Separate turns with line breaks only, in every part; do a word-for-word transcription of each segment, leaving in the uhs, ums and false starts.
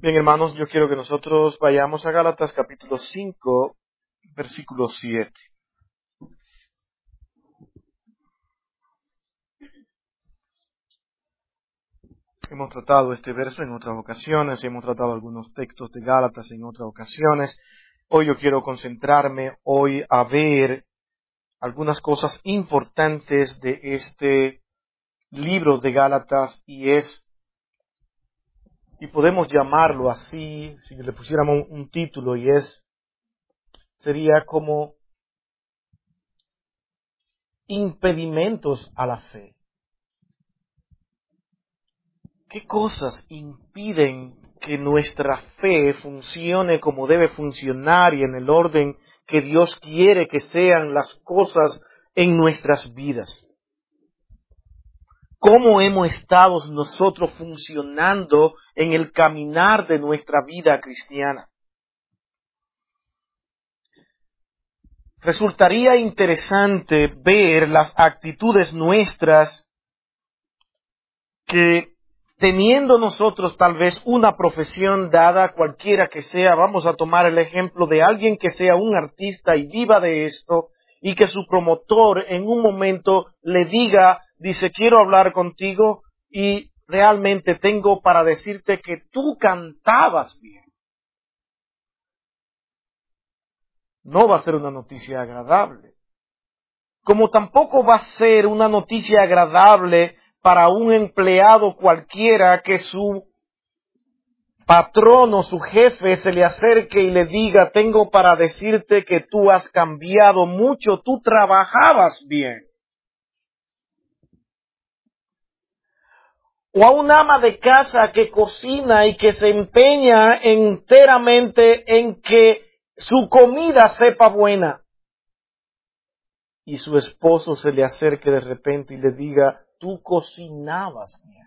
Bien, hermanos, yo quiero que nosotros vayamos a Gálatas capítulo cinco, versículo siete. Hemos tratado este verso en otras ocasiones, hemos tratado algunos textos de Gálatas en otras ocasiones. Hoy yo quiero concentrarme hoy a ver algunas cosas importantes de este libro de Gálatas y es, y podemos llamarlo así, si le pusiéramos un, un título y es, sería como impedimentos a la fe. ¿Qué cosas impiden que nuestra fe funcione como debe funcionar y en el orden que Dios quiere que sean las cosas en nuestras vidas? ¿Cómo hemos estado nosotros funcionando en el caminar de nuestra vida cristiana? Resultaría interesante ver las actitudes nuestras que, teniendo nosotros tal vez una profesión dada, cualquiera que sea, vamos a tomar el ejemplo de alguien que sea un artista y viva de esto, y que su promotor en un momento le diga, dice, quiero hablar contigo y realmente tengo para decirte que tú cantabas bien. No va a ser una noticia agradable. Como tampoco va a ser una noticia agradable para un empleado cualquiera que su patrón o su jefe se le acerque y le diga, tengo para decirte que tú has cambiado mucho, tú trabajabas bien. O a un ama de casa que cocina y que se empeña enteramente en que su comida sepa buena. Y su esposo se le acerque de repente y le diga, tú cocinabas bien.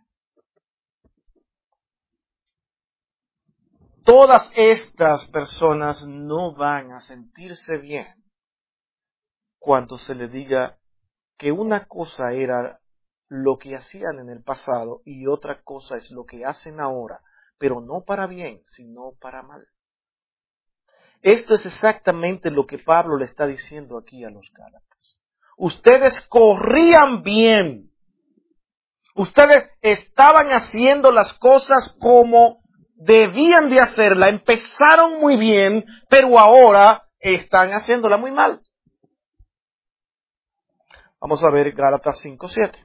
Todas estas personas no van a sentirse bien cuando se le diga que una cosa era lo que hacían en el pasado y otra cosa es lo que hacen ahora, pero no para bien, sino para mal. Esto es exactamente lo que Pablo le está diciendo aquí a los Gálatas. Ustedes corrían bien. Ustedes estaban haciendo las cosas como debían de hacerla, empezaron muy bien, pero ahora están haciéndola muy mal. Vamos a ver Gálatas cinco siete.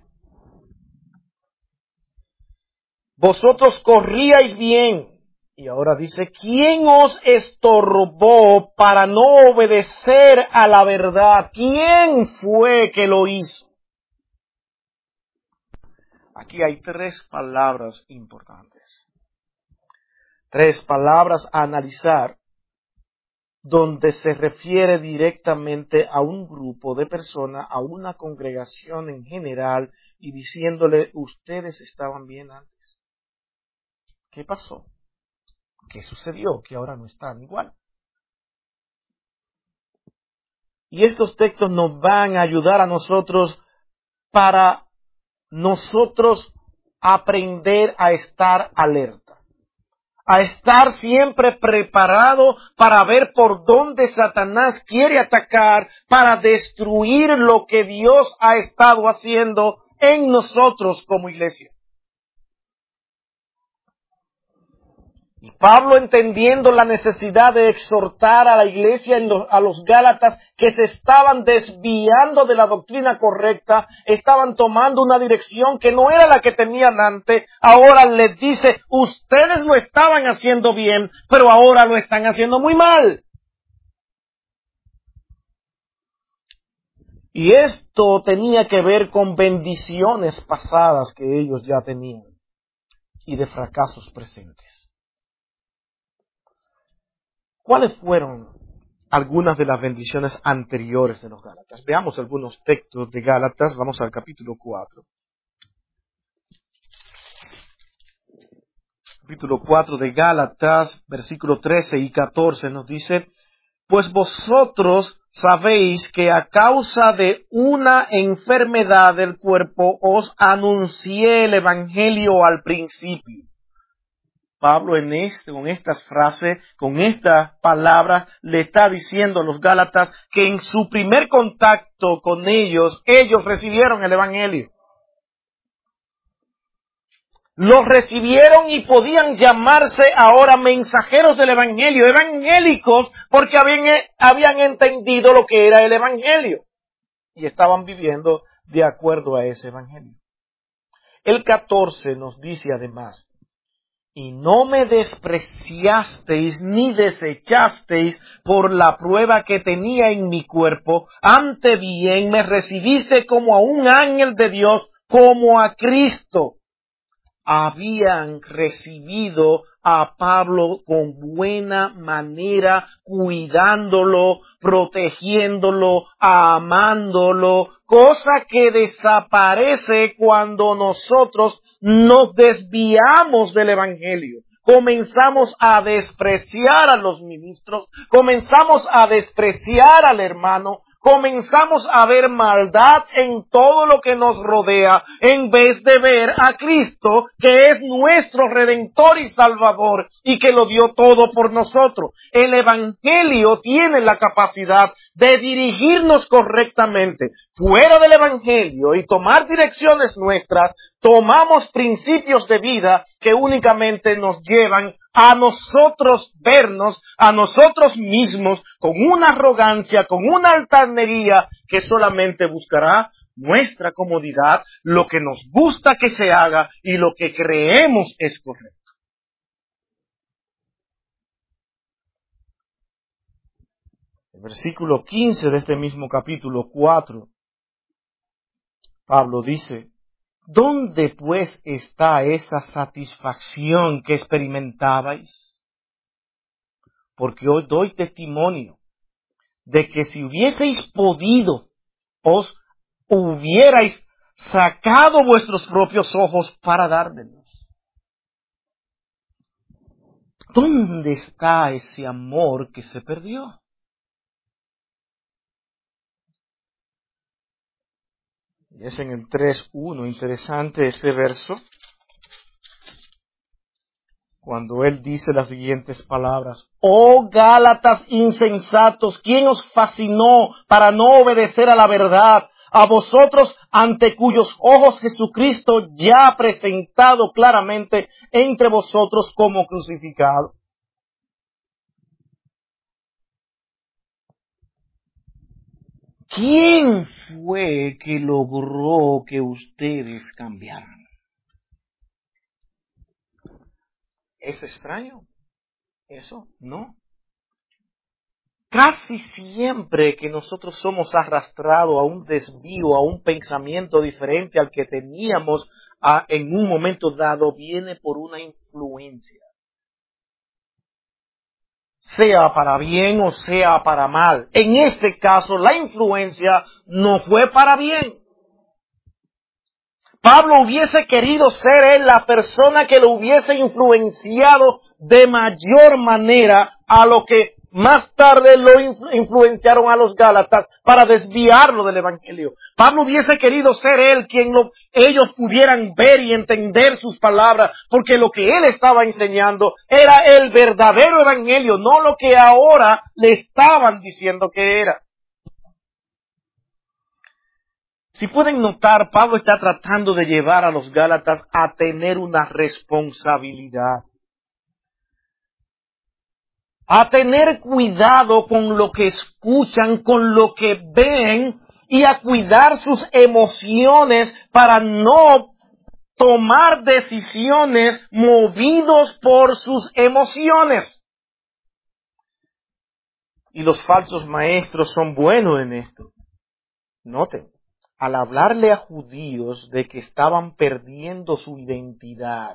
Vosotros corríais bien. Y ahora dice, ¿quién os estorbó para no obedecer a la verdad? ¿Quién fue que lo hizo? Aquí hay tres palabras importantes. Tres palabras a analizar donde se refiere directamente a un grupo de personas, a una congregación en general y diciéndole, ustedes estaban bien antes. ¿Qué pasó? ¿Qué sucedió? Que ahora no están igual. Y estos textos nos van a ayudar a nosotros para nosotros aprender a estar alerta, a estar siempre preparado para ver por dónde Satanás quiere atacar para destruir lo que Dios ha estado haciendo en nosotros como iglesia. Y Pablo, entendiendo la necesidad de exhortar a la iglesia, a los Gálatas, que se estaban desviando de la doctrina correcta, estaban tomando una dirección que no era la que tenían antes, ahora les dice, ustedes lo estaban haciendo bien, pero ahora lo están haciendo muy mal. Y esto tenía que ver con bendiciones pasadas que ellos ya tenían y de fracasos presentes. ¿Cuáles fueron algunas de las bendiciones anteriores de los Gálatas? Veamos algunos textos de Gálatas. Vamos al capítulo cuatro. Capítulo cuatro de Gálatas, versículos trece y catorce nos dice, pues vosotros sabéis que a causa de una enfermedad del cuerpo os anuncié el evangelio al principio. Pablo en este, con estas frases, con estas palabras, le está diciendo a los Gálatas que en su primer contacto con ellos, ellos recibieron el Evangelio. Los recibieron y podían llamarse ahora mensajeros del Evangelio, evangélicos, porque habían, habían entendido lo que era el Evangelio y estaban viviendo de acuerdo a ese Evangelio. El catorce nos dice además, y no me despreciasteis ni desechasteis por la prueba que tenía en mi cuerpo, antes bien me recibiste como a un ángel de Dios, como a Cristo. Habían recibido a Pablo con buena manera, cuidándolo, protegiéndolo, amándolo, cosa que desaparece cuando nosotros nos desviamos del Evangelio. Comenzamos a despreciar a los ministros, comenzamos a despreciar al hermano, comenzamos a ver maldad en todo lo que nos rodea, en vez de ver a Cristo, que es nuestro Redentor y Salvador, y que lo dio todo por nosotros. El Evangelio tiene la capacidad de dirigirnos correctamente. Fuera del Evangelio y tomar direcciones nuestras, tomamos principios de vida que únicamente nos llevan a nosotros vernos, a nosotros mismos, con una arrogancia, con una altanería que solamente buscará nuestra comodidad, lo que nos gusta que se haga y lo que creemos es correcto. El versículo quince de este mismo capítulo cuatro, Pablo dice, ¿dónde pues está esa satisfacción que experimentabais? Porque hoy doy testimonio de que si hubieseis podido, os hubierais sacado vuestros propios ojos para dármelos. ¿Dónde está ese amor que se perdió? Y es en el tres uno, interesante este verso, cuando él dice las siguientes palabras. Oh Gálatas insensatos, ¿quién os fascinó para no obedecer a la verdad? A vosotros ante cuyos ojos Jesucristo ya ha presentado claramente entre vosotros como crucificado. ¿Quién fue que logró que ustedes cambiaran? ¿Es extraño eso? No. Casi siempre que nosotros somos arrastrados a un desvío, a un pensamiento diferente al que teníamos a, en un momento dado, viene por una influencia. Sea para bien o sea para mal. En este caso, la influencia no fue para bien. Pablo hubiese querido ser él la persona que lo hubiese influenciado de mayor manera a lo que más tarde lo influenciaron a los Gálatas para desviarlo del Evangelio. Pablo hubiese querido ser él quien lo, ellos pudieran ver y entender sus palabras, porque lo que él estaba enseñando era el verdadero Evangelio, no lo que ahora le estaban diciendo que era. Si pueden notar, Pablo está tratando de llevar a los Gálatas a tener una responsabilidad. A tener cuidado con lo que escuchan, con lo que ven y a cuidar sus emociones para no tomar decisiones movidos por sus emociones. Y los falsos maestros son buenos en esto. Noten, al hablarle a judíos de que estaban perdiendo su identidad,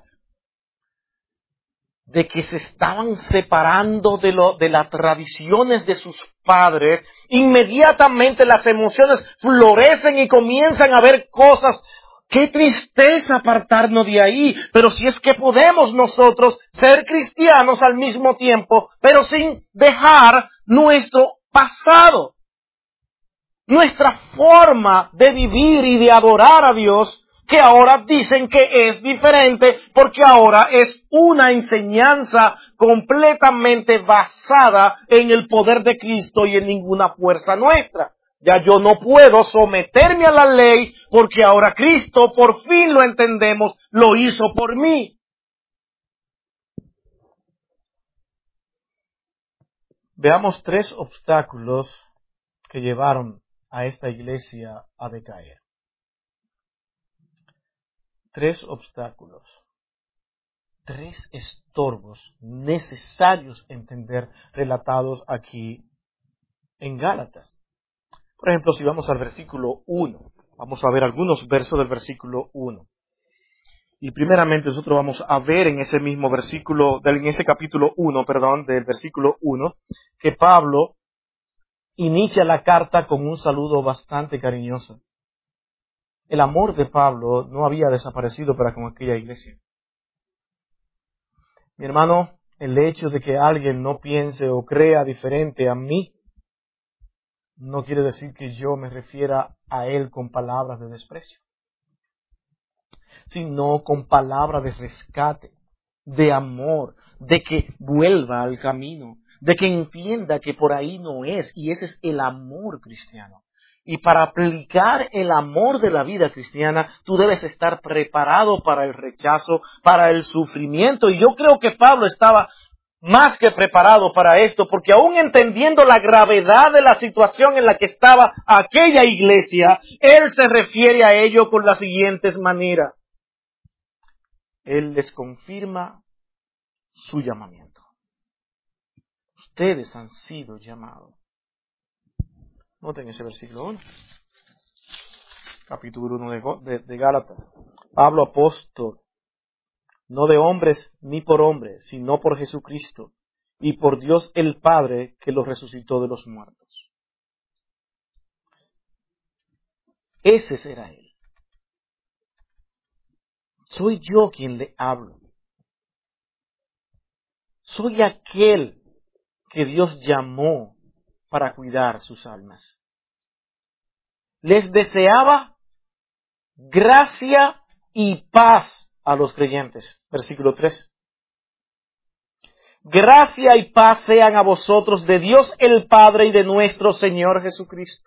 de que se estaban separando de, lo, de las tradiciones de sus padres, inmediatamente las emociones florecen y comienzan a ver cosas. ¡Qué tristeza apartarnos de ahí! Pero si es que podemos nosotros ser cristianos al mismo tiempo, pero sin dejar nuestro pasado. Nuestra forma de vivir y de adorar a Dios, que ahora dicen que es diferente porque ahora es una enseñanza completamente basada en el poder de Cristo y en ninguna fuerza nuestra. Ya yo no puedo someterme a la ley porque ahora Cristo, por fin lo entendemos, lo hizo por mí. Veamos tres obstáculos que llevaron a esta iglesia a decaer. Tres obstáculos. Tres estorbos necesarios entender relatados aquí en Gálatas. Por ejemplo, si vamos al versículo uno, vamos a ver algunos versos del versículo uno. Y primeramente nosotros vamos a ver en ese mismo versículo, en ese capítulo uno, perdón, del versículo uno, que Pablo inicia la carta con un saludo bastante cariñoso. El amor de Pablo no había desaparecido para con aquella iglesia. Mi hermano, el hecho de que alguien no piense o crea diferente a mí, no quiere decir que yo me refiera a él con palabras de desprecio, sino con palabras de rescate, de amor, de que vuelva al camino, de que entienda que por ahí no es, y ese es el amor cristiano. Y para aplicar el amor de la vida cristiana, tú debes estar preparado para el rechazo, para el sufrimiento. Y yo creo que Pablo estaba más que preparado para esto, porque aún entendiendo la gravedad de la situación en la que estaba aquella iglesia, él se refiere a ello con las siguientes maneras. Él les confirma su llamamiento. Ustedes han sido llamados. Noten ese versículo uno. Capítulo uno de, de, de Gálatas. Pablo apóstol, no de hombres ni por hombres, sino por Jesucristo y por Dios el Padre que lo resucitó de los muertos. Ese será Él. Soy yo quien le hablo. Soy aquel que Dios llamó para cuidar sus almas. Les deseaba gracia y paz a los creyentes. Versículo tres. Gracia y paz sean a vosotros de Dios el Padre y de nuestro Señor Jesucristo.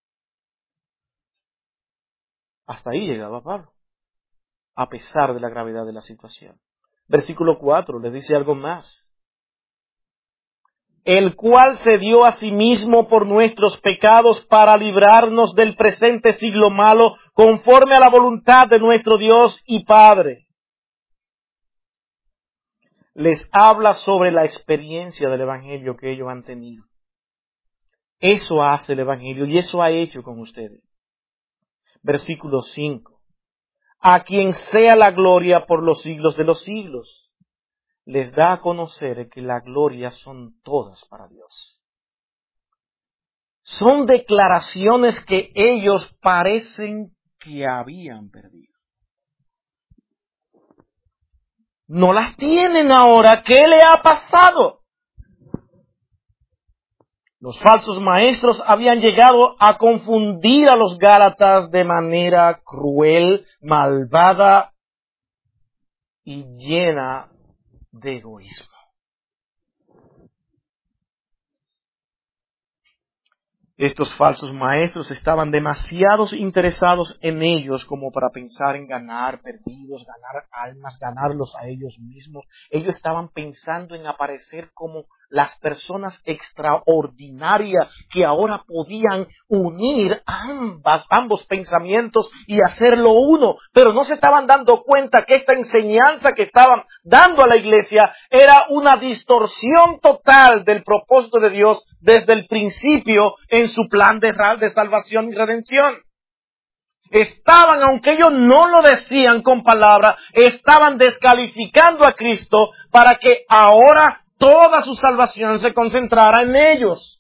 Hasta ahí llegaba Pablo, a pesar de la gravedad de la situación. Versículo cuatro les dice algo más. El cual se dio a sí mismo por nuestros pecados para librarnos del presente siglo malo, conforme a la voluntad de nuestro Dios y Padre. Les habla sobre la experiencia del Evangelio que ellos han tenido. Eso hace el Evangelio y eso ha hecho con ustedes. Versículo cinco. A quien sea la gloria por los siglos de los siglos. Les da a conocer que la gloria son todas para Dios. Son declaraciones que ellos parecen que habían perdido. No las tienen ahora. ¿Qué le ha pasado? Los falsos maestros habían llegado a confundir a los gálatas de manera cruel, malvada y llena de egoísmo. Estos falsos maestros estaban demasiado interesados en ellos como para pensar en ganar perdidos, ganar almas, ganarlos a ellos mismos. Ellos estaban pensando en aparecer como las personas extraordinarias que ahora podían unir ambas, ambos pensamientos y hacerlo uno. Pero no se estaban dando cuenta que esta enseñanza que estaban dando a la iglesia era una distorsión total del propósito de Dios desde el principio en su plan de, de salvación y redención. Estaban, aunque ellos no lo decían con palabras, estaban descalificando a Cristo para que ahora toda su salvación se concentrara en ellos.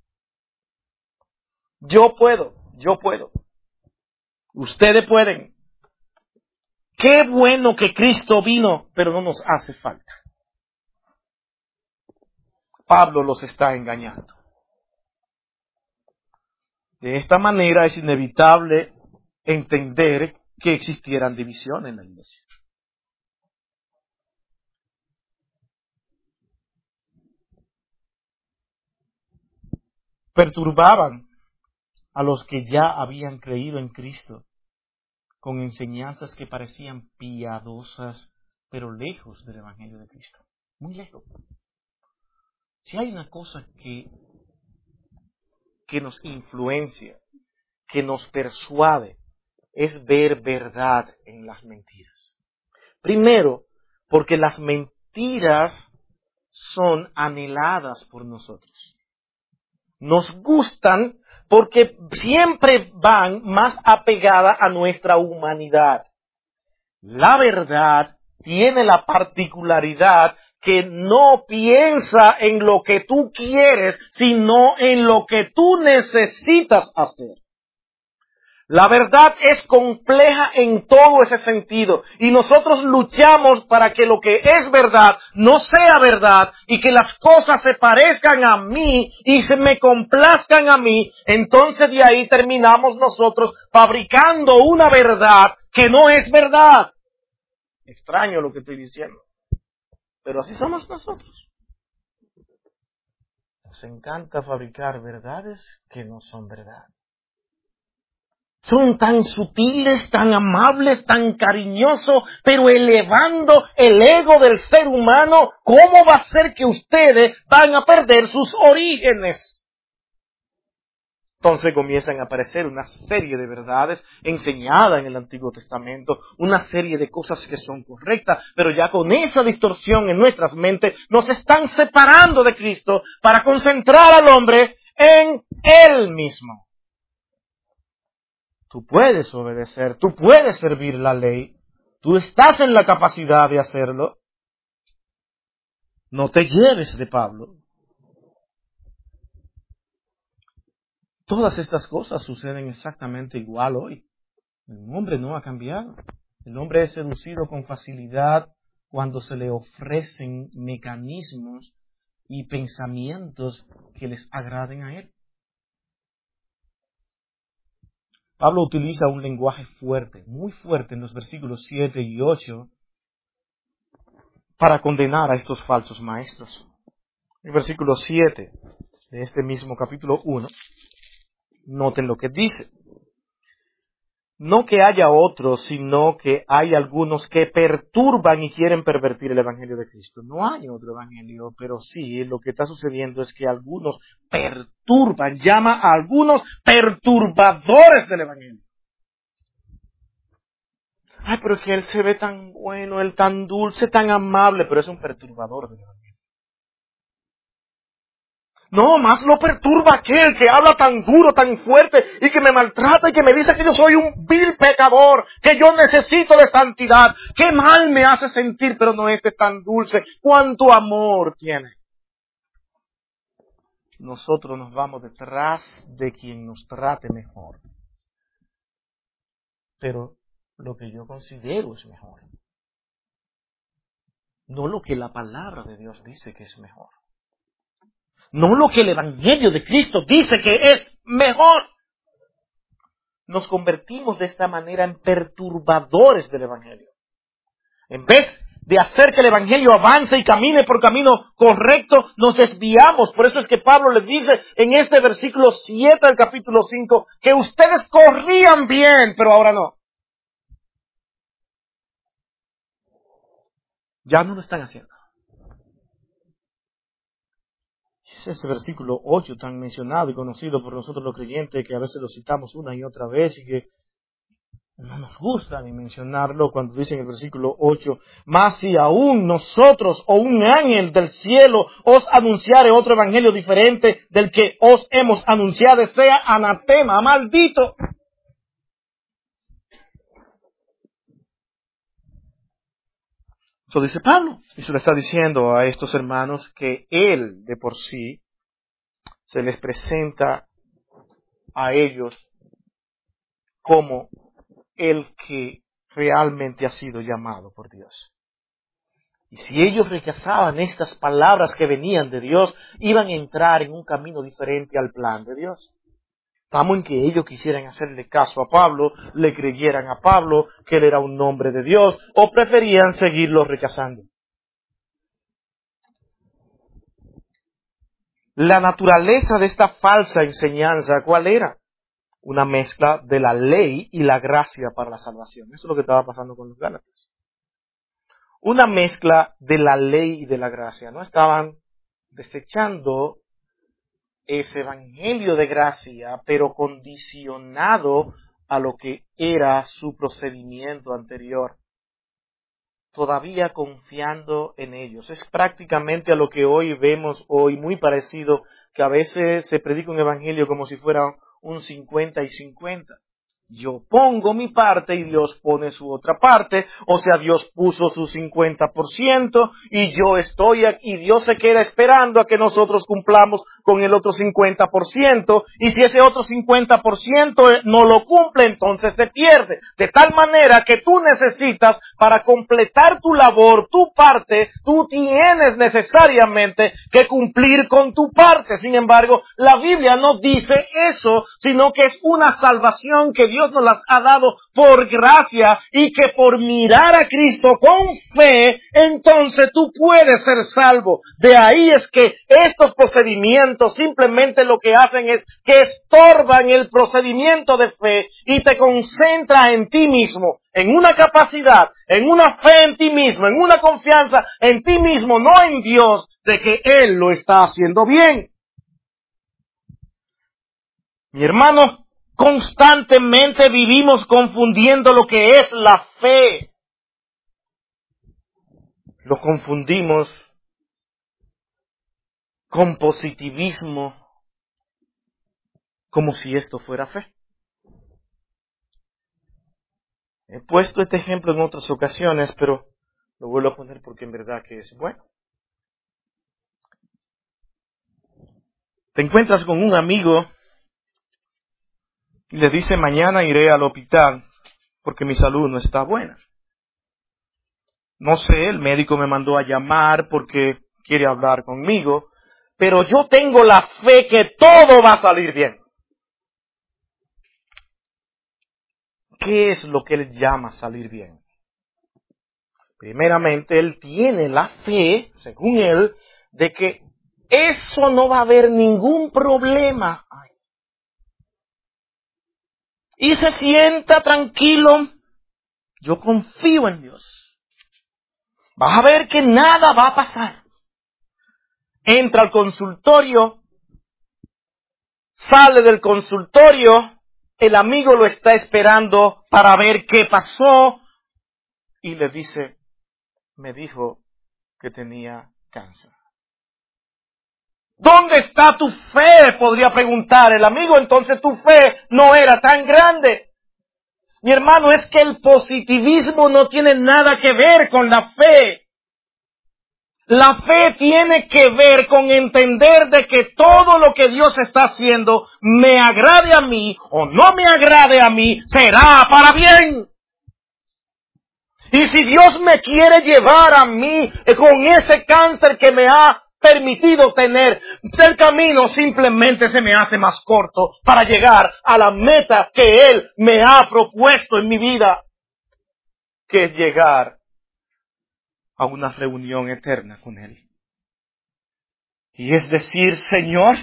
Yo puedo, yo puedo. Ustedes pueden. Qué bueno que Cristo vino, pero no nos hace falta. Pablo los está engañando. De esta manera es inevitable entender que existieran divisiones en la iglesia. Perturbaban a los que ya habían creído en Cristo con enseñanzas que parecían piadosas, pero lejos del Evangelio de Cristo. Muy lejos. Si hay una cosa que, que nos influencia, que nos persuade, es ver verdad en las mentiras. Primero, porque las mentiras son anheladas por nosotros. Nos gustan porque siempre van más apegadas a nuestra humanidad. La verdad tiene la particularidad que no piensa en lo que tú quieres, sino en lo que tú necesitas hacer. La verdad es compleja en todo ese sentido y nosotros luchamos para que lo que es verdad no sea verdad y que las cosas se parezcan a mí y se me complazcan a mí. Entonces de ahí terminamos nosotros fabricando una verdad que no es verdad. Extraño lo que estoy diciendo, pero así somos nosotros. Nos encanta fabricar verdades que no son verdad. Son tan sutiles, tan amables, tan cariñosos, pero elevando el ego del ser humano, ¿cómo va a ser que ustedes van a perder sus orígenes? Entonces comienzan a aparecer una serie de verdades enseñadas en el Antiguo Testamento, una serie de cosas que son correctas, pero ya con esa distorsión en nuestras mentes nos están separando de Cristo para concentrar al hombre en Él mismo. Tú puedes obedecer, tú puedes servir la ley, tú estás en la capacidad de hacerlo. No te lleves de Pablo. Todas estas cosas suceden exactamente igual hoy. El hombre no ha cambiado. El hombre es seducido con facilidad cuando se le ofrecen mecanismos y pensamientos que les agraden a él. Pablo utiliza un lenguaje fuerte, muy fuerte en los versículos siete y ocho para condenar a estos falsos maestros. El versículo siete de este mismo capítulo uno, noten lo que dice. No que haya otros, sino que hay algunos que perturban y quieren pervertir el Evangelio de Cristo. No hay otro Evangelio, pero sí, lo que está sucediendo es que algunos perturban, llama a algunos perturbadores del Evangelio. Ay, pero es que él se ve tan bueno, él tan dulce, tan amable, pero es un perturbador del Evangelio. No, más lo perturba aquel que habla tan duro, tan fuerte y que me maltrata y que me dice que yo soy un vil pecador, que yo necesito de santidad. Qué mal me hace sentir, pero no este tan dulce. Cuánto amor tiene. Nosotros nos vamos detrás de quien nos trate mejor. Pero lo que yo considero es mejor. No lo que la palabra de Dios dice que es mejor. No lo que el Evangelio de Cristo dice que es mejor. Nos convertimos de esta manera en perturbadores del Evangelio. En vez de hacer que el Evangelio avance y camine por camino correcto, nos desviamos. Por eso es que Pablo les dice en este versículo siete del capítulo cinco, que ustedes corrían bien, pero ahora no. Ya no lo están haciendo. Es ese versículo ocho tan mencionado y conocido por nosotros los creyentes, que a veces lo citamos una y otra vez y que no nos gusta ni mencionarlo cuando dice en el versículo ocho, mas si aún nosotros o un ángel del cielo os anunciare otro evangelio diferente del que os hemos anunciado, sea anatema, maldito. Eso dice Pablo, y se le está diciendo a estos hermanos que él de por sí se les presenta a ellos como el que realmente ha sido llamado por Dios. Y si ellos rechazaban estas palabras que venían de Dios, iban a entrar en un camino diferente al plan de Dios. Estamos en que ellos quisieran hacerle caso a Pablo, le creyeran a Pablo, que él era un hombre de Dios, o preferían seguirlo rechazando. La naturaleza de esta falsa enseñanza, ¿cuál era? Una mezcla de la ley y la gracia para la salvación. Eso es lo que estaba pasando con los Gálatas. Una mezcla de la ley y de la gracia. No estaban desechando ese evangelio de gracia, pero condicionado a lo que era su procedimiento anterior. Todavía confiando en ellos. Es prácticamente a lo que hoy vemos hoy, muy parecido, que a veces se predica un evangelio como si fuera un cincuenta y cincuenta. Yo pongo mi parte y Dios pone su otra parte, o sea, Dios puso su cincuenta por ciento y yo estoy aquí, y Dios se queda esperando a que nosotros cumplamos con el otro cincuenta por ciento, y si ese otro cincuenta por ciento no lo cumple, entonces se pierde. De tal manera que tú necesitas, para completar tu labor, tu parte, tú tienes necesariamente que cumplir con tu parte. Sin embargo, la Biblia no dice eso, sino que es una salvación que Dios nos las ha dado por gracia, y que por mirar a Cristo con fe, entonces tú puedes ser salvo. De ahí es que estos procedimientos simplemente lo que hacen es que estorban el procedimiento de fe y te concentra en ti mismo, en una capacidad, en una fe en ti mismo, en una confianza en ti mismo, no en Dios, de que Él lo está haciendo bien. Mi hermano, constantemente vivimos confundiendo lo que es la fe. Lo confundimos con positivismo, como si esto fuera fe. He puesto este ejemplo en otras ocasiones, pero lo vuelvo a poner porque en verdad que es bueno. Te encuentras con un amigo y le dice: mañana iré al hospital porque mi salud no está buena. No sé, el médico me mandó a llamar porque quiere hablar conmigo, pero yo tengo la fe que todo va a salir bien. ¿Qué es lo que él llama salir bien? Primeramente, él tiene la fe, según él, de que eso no va a haber ningún problema. Y se sienta tranquilo. Yo confío en Dios. Vas a ver que nada va a pasar. Entra al consultorio, sale del consultorio, el amigo lo está esperando para ver qué pasó y le dice: me dijo que tenía cáncer. ¿Dónde está tu fe?, podría preguntar el amigo. Entonces tu fe no era tan grande. Mi hermano, es que el positivismo no tiene nada que ver con la fe. La fe tiene que ver con entender de que todo lo que Dios está haciendo, me agrade a mí o no me agrade a mí, será para bien. Y si Dios me quiere llevar a mí con ese cáncer que me ha permitido tener, el camino simplemente se me hace más corto para llegar a la meta que Él me ha propuesto en mi vida, que es llegar a una reunión eterna con Él. Y es decir: Señor,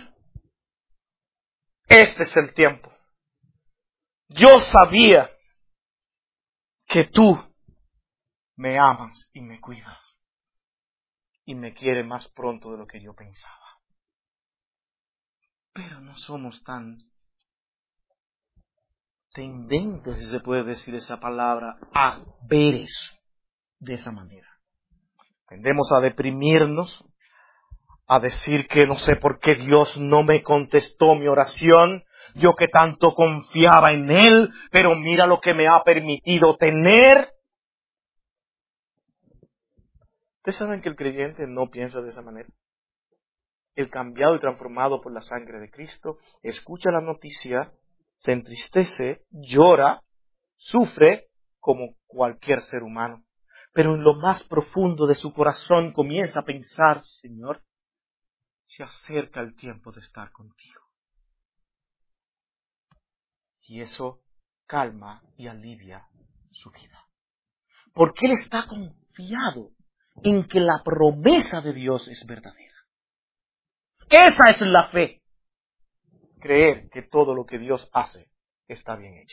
este es el tiempo. Yo sabía que tú me amas y me cuidas y me quieres más pronto de lo que yo pensaba. Pero no somos tan tendentes, si se puede decir esa palabra, a ver eso de esa manera. Tendemos a deprimirnos, a decir que no sé por qué Dios no me contestó mi oración, yo que tanto confiaba en Él, pero mira lo que me ha permitido tener. ¿Ustedes saben que el creyente no piensa de esa manera? El cambiado y transformado por la sangre de Cristo escucha la noticia, se entristece, llora, sufre como cualquier ser humano. Pero en lo más profundo de su corazón comienza a pensar: Señor, se acerca el tiempo de estar contigo. Y eso calma y alivia su vida. Porque él está confiado en que la promesa de Dios es verdadera. Esa es la fe. Creer que todo lo que Dios hace está bien hecho.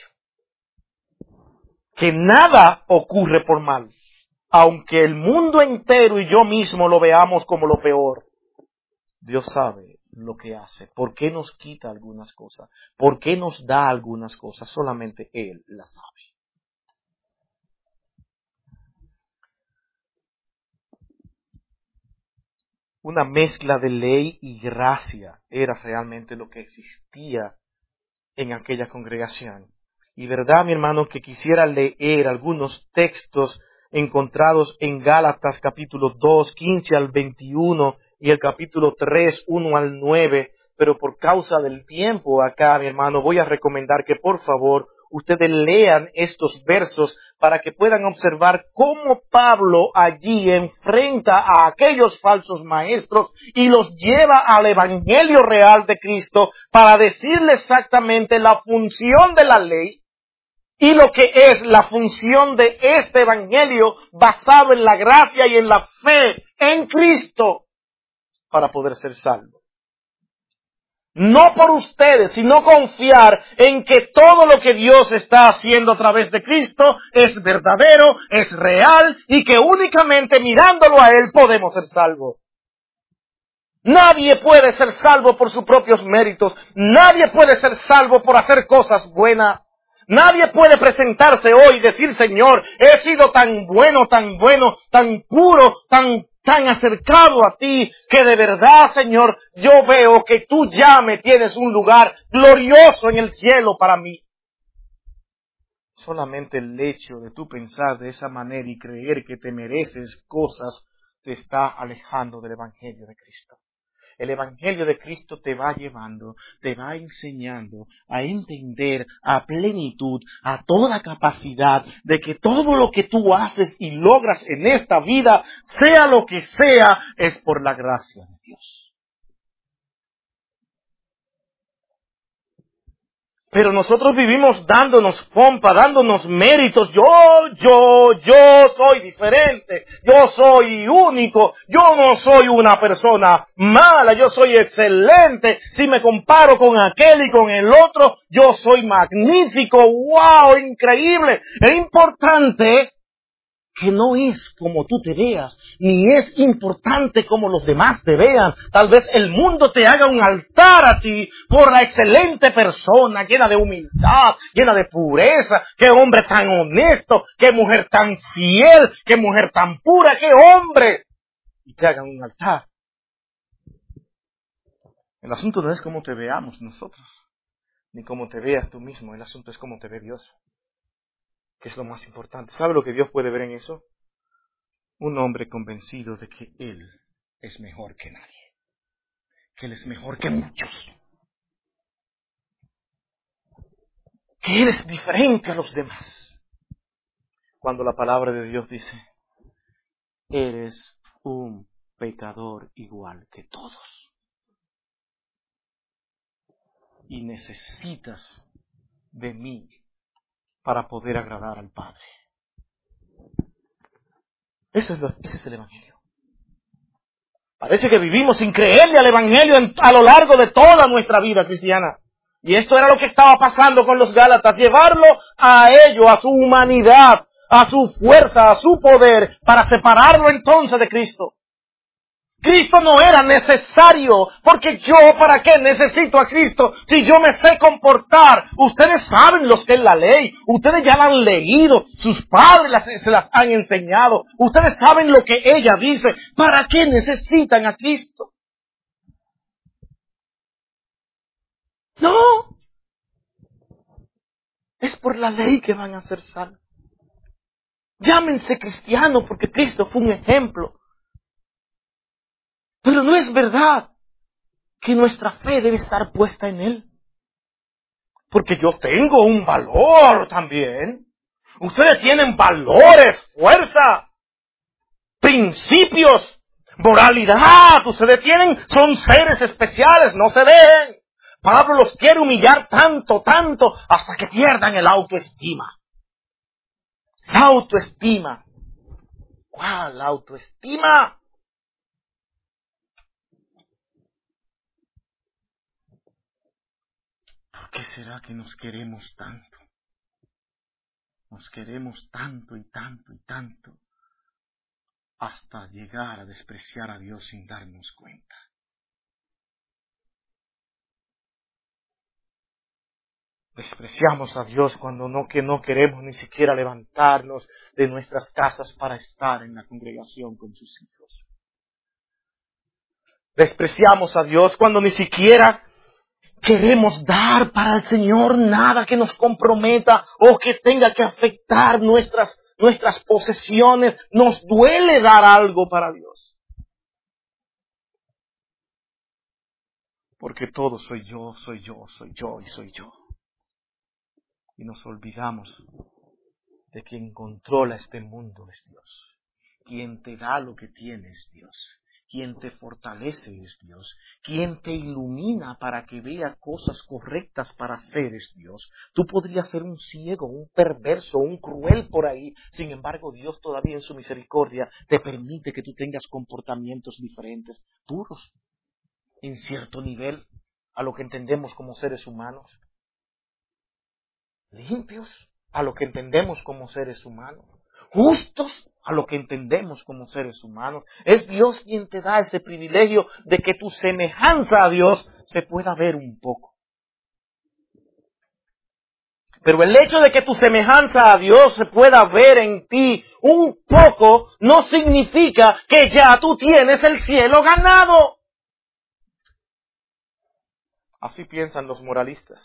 Que nada ocurre por mal. Aunque el mundo entero y yo mismo lo veamos como lo peor, Dios sabe lo que hace. ¿Por qué nos quita algunas cosas? ¿Por qué nos da algunas cosas? Solamente Él las sabe. Una mezcla de ley y gracia era realmente lo que existía en aquella congregación. Y verdad, mi hermano, que quisiera leer algunos textos encontrados en Gálatas capítulo dos, quince al veintiuno y el capítulo tres, uno al nueve, pero por causa del tiempo acá, mi hermano, voy a recomendar que por favor ustedes lean estos versos para que puedan observar cómo Pablo allí enfrenta a aquellos falsos maestros y los lleva al evangelio real de Cristo para decirles exactamente la función de la ley y lo que es la función de este evangelio basado en la gracia y en la fe en Cristo para poder ser salvo. No por ustedes, sino confiar en que todo lo que Dios está haciendo a través de Cristo es verdadero, es real y que únicamente mirándolo a Él podemos ser salvos. Nadie puede ser salvo por sus propios méritos. Nadie puede ser salvo por hacer cosas buenas. Nadie puede presentarse hoy y decir, Señor, he sido tan bueno, tan bueno, tan puro, tan tan acercado a ti, que de verdad, Señor, yo veo que tú ya me tienes un lugar glorioso en el cielo para mí. Solamente el hecho de tú pensar de esa manera y creer que te mereces cosas te está alejando del Evangelio de Cristo. El Evangelio de Cristo te va llevando, te va enseñando a entender a plenitud, a toda capacidad, de que todo lo que tú haces y logras en esta vida, sea lo que sea, es por la gracia de Dios. Pero nosotros vivimos dándonos pompa, dándonos méritos. Yo, yo, yo soy diferente. Yo soy único. Yo no soy una persona mala. Yo soy excelente. Si me comparo con aquel y con el otro, yo soy magnífico. ¡Wow! Increíble. Es importante que no es como tú te veas, ni es importante como los demás te vean. Tal vez el mundo te haga un altar a ti por la excelente persona, llena de humildad, llena de pureza, qué hombre tan honesto, qué mujer tan fiel, qué mujer tan pura, qué hombre. Y te hagan un altar. El asunto no es cómo te veamos nosotros, ni cómo te veas tú mismo, el asunto es cómo te ve Dios. Que es lo más importante. ¿Sabe lo que Dios puede ver en eso? Un hombre convencido de que Él es mejor que nadie. Que Él es mejor que muchos. Que Él es diferente a los demás. Cuando la palabra de Dios dice, eres un pecador igual que todos. Y necesitas de mí para poder agradar al Padre. Ese es, lo, ese es el Evangelio. Parece que vivimos sin creerle al Evangelio en, a lo largo de toda nuestra vida cristiana. Y esto era lo que estaba pasando con los Gálatas, llevarlo a ello, a su humanidad, a su fuerza, a su poder, para separarlo entonces de Cristo. Cristo no era necesario, porque yo, ¿para qué necesito a Cristo si yo me sé comportar? Ustedes saben lo que es la ley, ustedes ya la han leído, sus padres las, se las han enseñado, ustedes saben lo que ella dice, ¿para qué necesitan a Cristo? No, es por la ley que van a ser salvos. Llámense cristianos porque Cristo fue un ejemplo. Pero no es verdad que nuestra fe debe estar puesta en Él. Porque yo tengo un valor también. Ustedes tienen valores, fuerza, principios, moralidad. Ustedes tienen, son seres especiales, no se ven. Pablo los quiere humillar tanto, tanto, hasta que pierdan el autoestima. La autoestima. ¿Cuál autoestima? ¿Por qué será que nos queremos tanto? Nos queremos tanto y tanto y tanto hasta llegar a despreciar a Dios sin darnos cuenta. Despreciamos a Dios cuando no, que no queremos ni siquiera levantarnos de nuestras casas para estar en la congregación con sus hijos. Despreciamos a Dios cuando ni siquiera queremos dar para el Señor nada que nos comprometa o que tenga que afectar nuestras, nuestras posesiones. Nos duele dar algo para Dios. Porque todo soy yo, soy yo, soy yo y soy yo. Y nos olvidamos de quien controla este mundo es Dios. Quien te da lo que tienes es Dios. Quien te fortalece es Dios. Quien te ilumina para que vea cosas correctas para hacer es Dios. Tú podrías ser un ciego, un perverso, un cruel por ahí. Sin embargo, Dios todavía en su misericordia te permite que tú tengas comportamientos diferentes, puros, en cierto nivel, a lo que entendemos como seres humanos. Limpios a lo que entendemos como seres humanos, justos a lo que entendemos como seres humanos. Es Dios quien te da ese privilegio de que tu semejanza a Dios se pueda ver un poco. Pero el hecho de que tu semejanza a Dios se pueda ver en ti un poco no significa que ya tú tienes el cielo ganado. Así piensan los moralistas.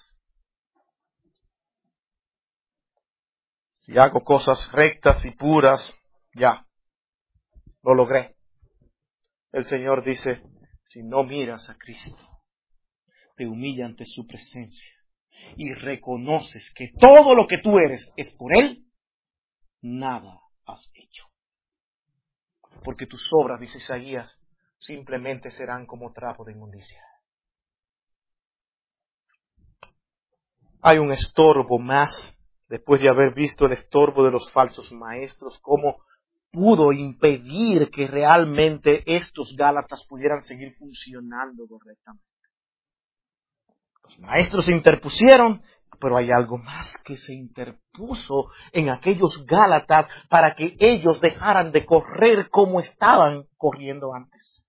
Si hago cosas rectas y puras, ya, lo logré. El Señor dice, si no miras a Cristo, te humilla ante su presencia y reconoces que todo lo que tú eres es por Él, nada has hecho. Porque tus obras, dice Isaías, simplemente serán como trapo de inmundicia. Hay un estorbo más. Después de haber visto el estorbo de los falsos maestros, cómo pudo impedir que realmente estos Gálatas pudieran seguir funcionando correctamente. Los maestros se interpusieron, pero hay algo más que se interpuso en aquellos Gálatas para que ellos dejaran de correr como estaban corriendo antes.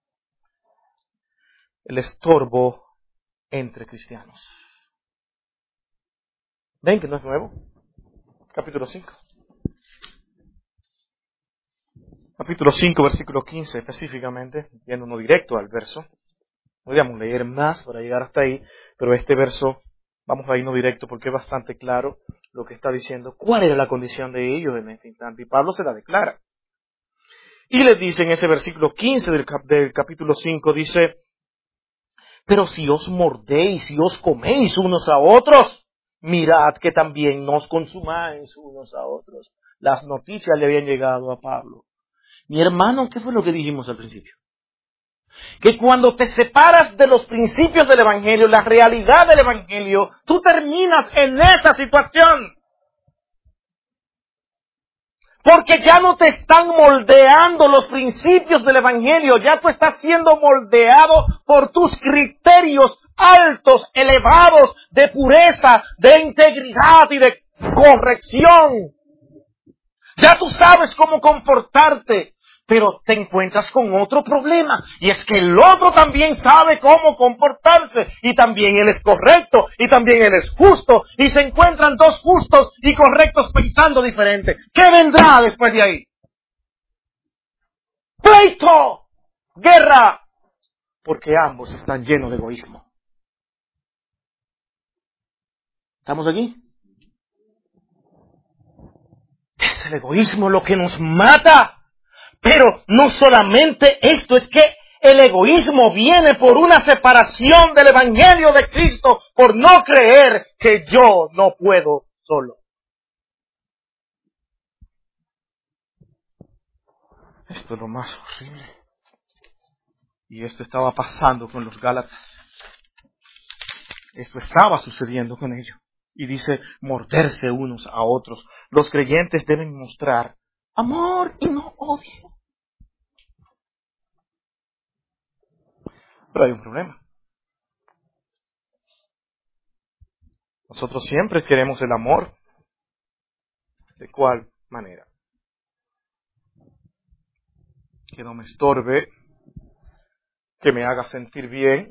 El estorbo entre cristianos. ¿Ven que no es nuevo? Capítulo cinco. Capítulo cinco, versículo quince específicamente, yéndonos directo al verso. Podríamos leer más para llegar hasta ahí, pero este verso vamos a irnos directo porque es bastante claro lo que está diciendo. ¿Cuál era la condición de ellos en este instante? Y Pablo se la declara. Y les dice en ese versículo quince del, cap- del capítulo cinco, dice, pero si os mordéis y os coméis unos a otros, mirad que también no os consumáis unos a otros. Las noticias le habían llegado a Pablo. Mi hermano, ¿qué fue lo que dijimos al principio? Que cuando te separas de los principios del Evangelio, la realidad del Evangelio, tú terminas en esa situación. Porque ya no te están moldeando los principios del Evangelio, ya tú estás siendo moldeado por tus criterios altos, elevados, de pureza, de integridad y de corrección. Ya tú sabes cómo comportarte, pero te encuentras con otro problema, y es que el otro también sabe cómo comportarse, y también él es correcto, y también él es justo, y se encuentran dos justos y correctos pensando diferente. ¿Qué vendrá después de ahí? ¡Pleito! ¡Guerra! Porque ambos están llenos de egoísmo. ¿Estamos aquí? Es el egoísmo lo que nos mata. Pero no solamente esto, es que el egoísmo viene por una separación del Evangelio de Cristo, por no creer que yo no puedo solo. Esto es lo más horrible. Y esto estaba pasando con los Gálatas. Esto estaba sucediendo con ellos. Y dice, morderse unos a otros. Los creyentes deben mostrar amor y no odio. Pero hay un problema. Nosotros siempre queremos el amor. ¿De cuál manera? Que no me estorbe, que me haga sentir bien,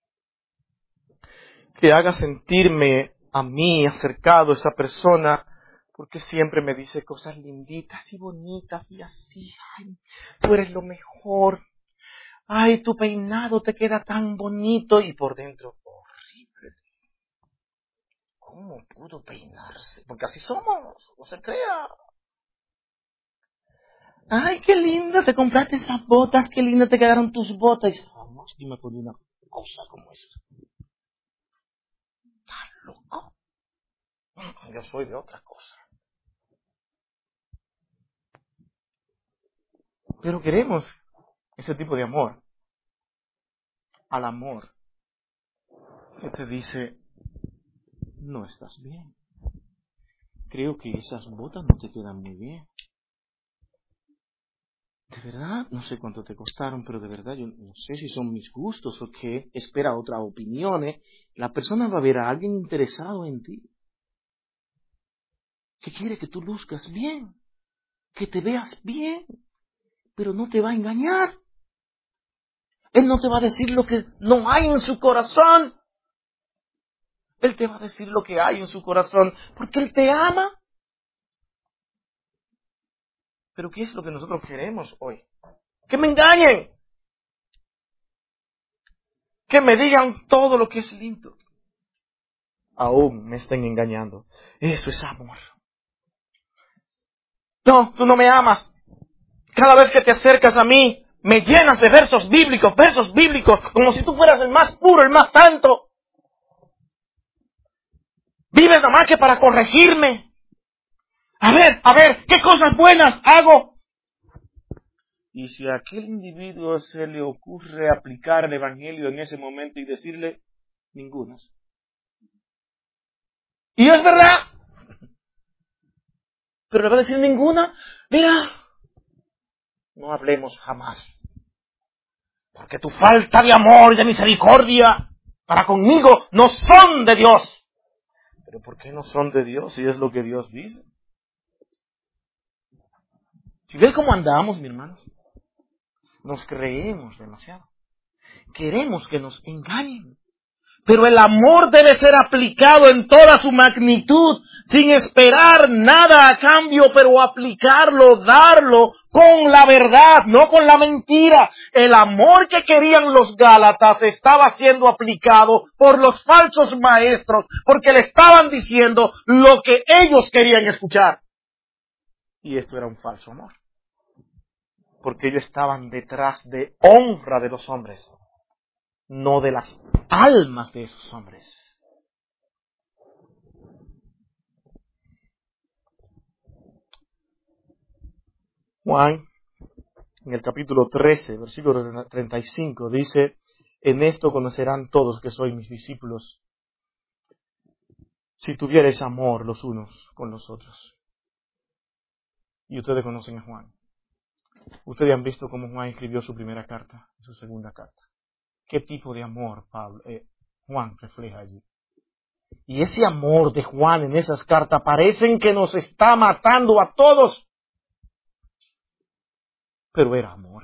que haga sentirme a mí acercado a esa persona, porque siempre me dice cosas linditas y bonitas y así. Ay, tú eres lo mejor. Ay, tu peinado te queda tan bonito, y por dentro, horrible. ¿Cómo pudo peinarse? Porque así somos, no se crea. Ay, qué linda, te compraste esas botas, qué linda te quedaron tus botas. Y jamás ni me ponía una cosa como esa. ¿Estás loco? Yo soy de otra cosa. Pero queremos ese tipo de amor. Al amor que te dice, no estás bien. Creo que esas botas no te quedan muy bien. De verdad, no sé cuánto te costaron, pero de verdad yo no sé si son mis gustos o qué. Espera otras opiniones. La persona va a ver a alguien interesado en ti, que quiere que tú luzcas bien, que te veas bien, pero no te va a engañar. Él no te va a decir lo que no hay en su corazón. Él te va a decir lo que hay en su corazón, porque Él te ama. Pero ¿qué es lo que nosotros queremos hoy? Que me engañen. Que me digan todo lo que es lindo. Aún me estén engañando. Eso es amor. No, tú no me amas. Cada vez que te acercas a mí, me llenas de versos bíblicos, versos bíblicos, como si tú fueras el más puro, el más santo. Vives nada más que para corregirme. A ver, a ver, ¿qué cosas buenas hago? Y si a aquel individuo se le ocurre aplicar el evangelio en ese momento y decirle, ningunas. Y es verdad. Pero le va a decir ninguna. Mira, no hablemos jamás. Porque tu falta de amor y de misericordia para conmigo no son de Dios. ¿Pero por qué no son de Dios si es lo que Dios dice? Si ves cómo andamos, mi hermanos, nos creemos demasiado. Queremos que nos engañen. Pero el amor debe ser aplicado en toda su magnitud, sin esperar nada a cambio, pero aplicarlo, darlo con la verdad, no con la mentira. El amor que querían los Gálatas estaba siendo aplicado por los falsos maestros, porque le estaban diciendo lo que ellos querían escuchar. Y esto era un falso amor, porque ellos estaban detrás de honra de los hombres, no de las almas de esos hombres. Juan, en el capítulo trece, versículo treinta y cinco, dice, en esto conocerán todos que sois mis discípulos, si tuviereis amor los unos con los otros. Y ustedes conocen a Juan. Ustedes han visto cómo Juan escribió su primera carta, su segunda carta. ¿Qué tipo de amor Pablo, eh, Juan refleja allí? Y ese amor de Juan en esas cartas parecen que nos está matando a todos. Pero era amor.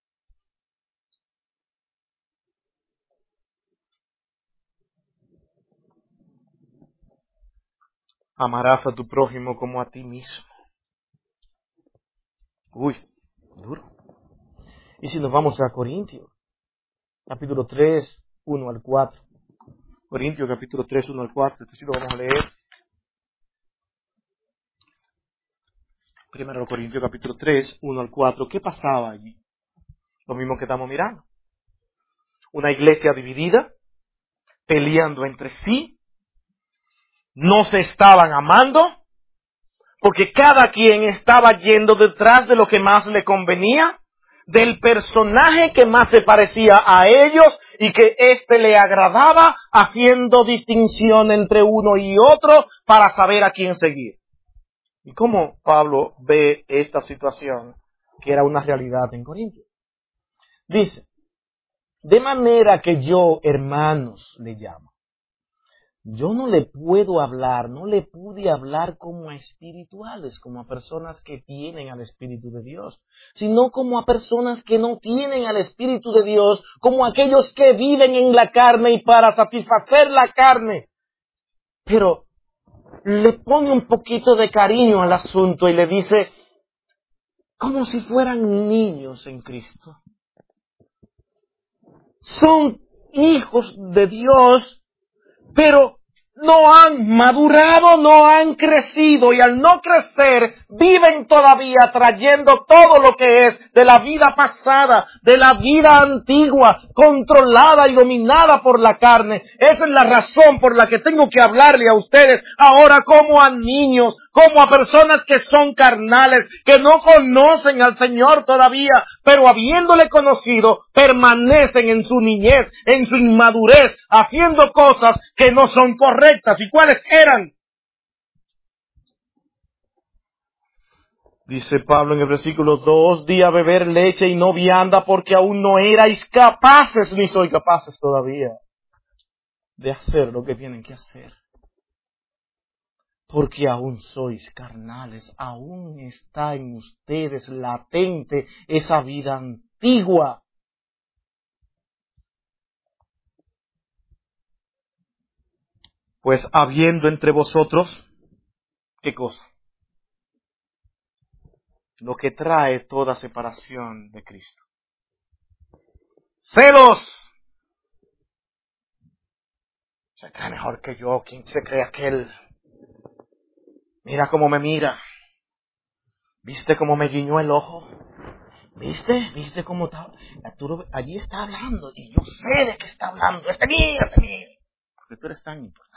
Amarás a tu prójimo como a ti mismo. Uy, duro. Y si nos vamos a Corintios, capítulo tres, uno al cuatro. Corintios, capítulo tres, uno al cuatro. Esto sí lo vamos a leer. Primero Corintios, capítulo tres, uno al cuatro. ¿Qué pasaba allí? Lo mismo que estamos mirando. Una iglesia dividida, peleando entre sí, no se estaban amando, porque cada quien estaba yendo detrás de lo que más le convenía, del personaje que más se parecía a ellos y que éste le agradaba, haciendo distinción entre uno y otro para saber a quién seguir. ¿Y cómo Pablo ve esta situación que era una realidad en Corintios? Dice, de manera que yo, hermanos, le llamo. Yo no le puedo hablar, no le pude hablar como a espirituales, como a personas que tienen al Espíritu de Dios, sino como a personas que no tienen al Espíritu de Dios, como aquellos que viven en la carne y para satisfacer la carne. Pero le pone un poquito de cariño al asunto y le dice, como si fueran niños en Cristo. Son hijos de Dios, pero no han madurado, no han crecido, y al no crecer, viven todavía trayendo todo lo que es de la vida pasada, de la vida antigua, controlada y dominada por la carne. Esa es la razón por la que tengo que hablarle a ustedes ahora como a niños, como a personas que son carnales, que no conocen al Señor todavía, pero habiéndole conocido, permanecen en su niñez, en su inmadurez, haciendo cosas que no son correctas. ¿Y cuáles eran? Dice Pablo en el versículo dos, di a beber leche y no vianda, porque aún no erais capaces, ni soy capaces todavía, de hacer lo que tienen que hacer. Porque aún sois carnales, aún está en ustedes latente esa vida antigua. Pues habiendo entre vosotros, ¿qué cosa? Lo que trae toda separación de Cristo. ¡Celos! Se cree mejor que yo, ¿quién se cree aquel? Mira cómo me mira. ¿Viste cómo me guiñó el ojo? ¿Viste? ¿Viste cómo está? Arturo allí está hablando y yo sé de qué está hablando. Este mí, este mí. Porque tú eres tan importante.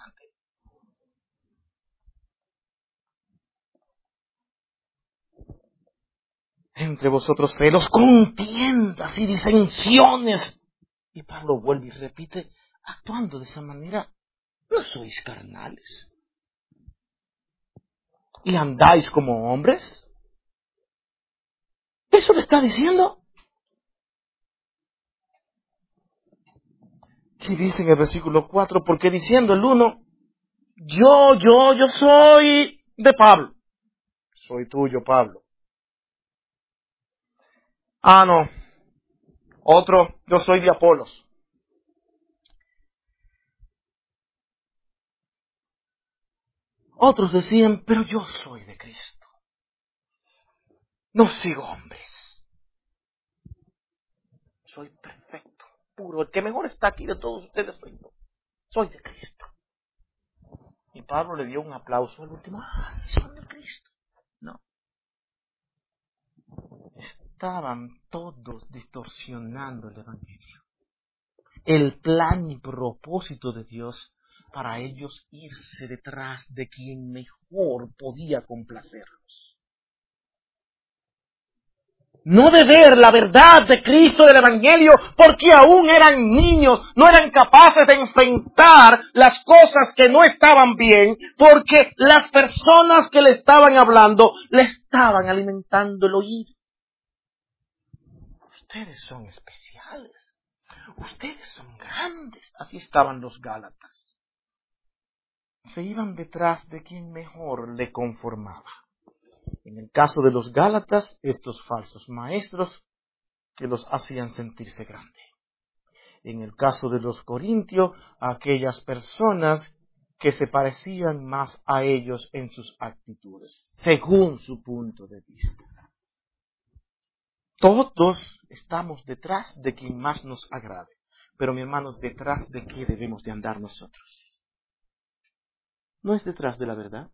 Entre vosotros celos, contiendas y disensiones. Y Pablo vuelve y repite, actuando de esa manera, no sois carnales. ¿Y andáis como hombres? ¿Eso le está diciendo? Y dice en el versículo cuatro, porque diciendo el uno, yo, yo, yo soy de Pablo. Soy tuyo, Pablo. Ah, no. Otro, yo soy de Apolos. Otros decían, pero yo soy de Cristo. No sigo hombres. Soy perfecto, puro. El que mejor está aquí de todos ustedes soy yo. Soy de Cristo. Y Pablo le dio un aplauso al último. Ah, sí, son de Cristo. No. Estaban todos distorsionando el Evangelio. El plan y propósito de Dios para ellos irse detrás de quien mejor podía complacerlos. No de ver la verdad de Cristo del Evangelio, porque aún eran niños, no eran capaces de enfrentar las cosas que no estaban bien, porque las personas que le estaban hablando le estaban alimentando el oído. Ustedes son especiales, ustedes son grandes. Así estaban los Gálatas. Se iban detrás de quien mejor le conformaba. En el caso de los Gálatas, estos falsos maestros que los hacían sentirse grandes. En el caso de los Corintios, aquellas personas que se parecían más a ellos en sus actitudes, según su punto de vista. Todos estamos detrás de quien más nos agrade. Pero, mi hermanos, ¿detrás de qué debemos de andar nosotros? ¿No es detrás de la verdad?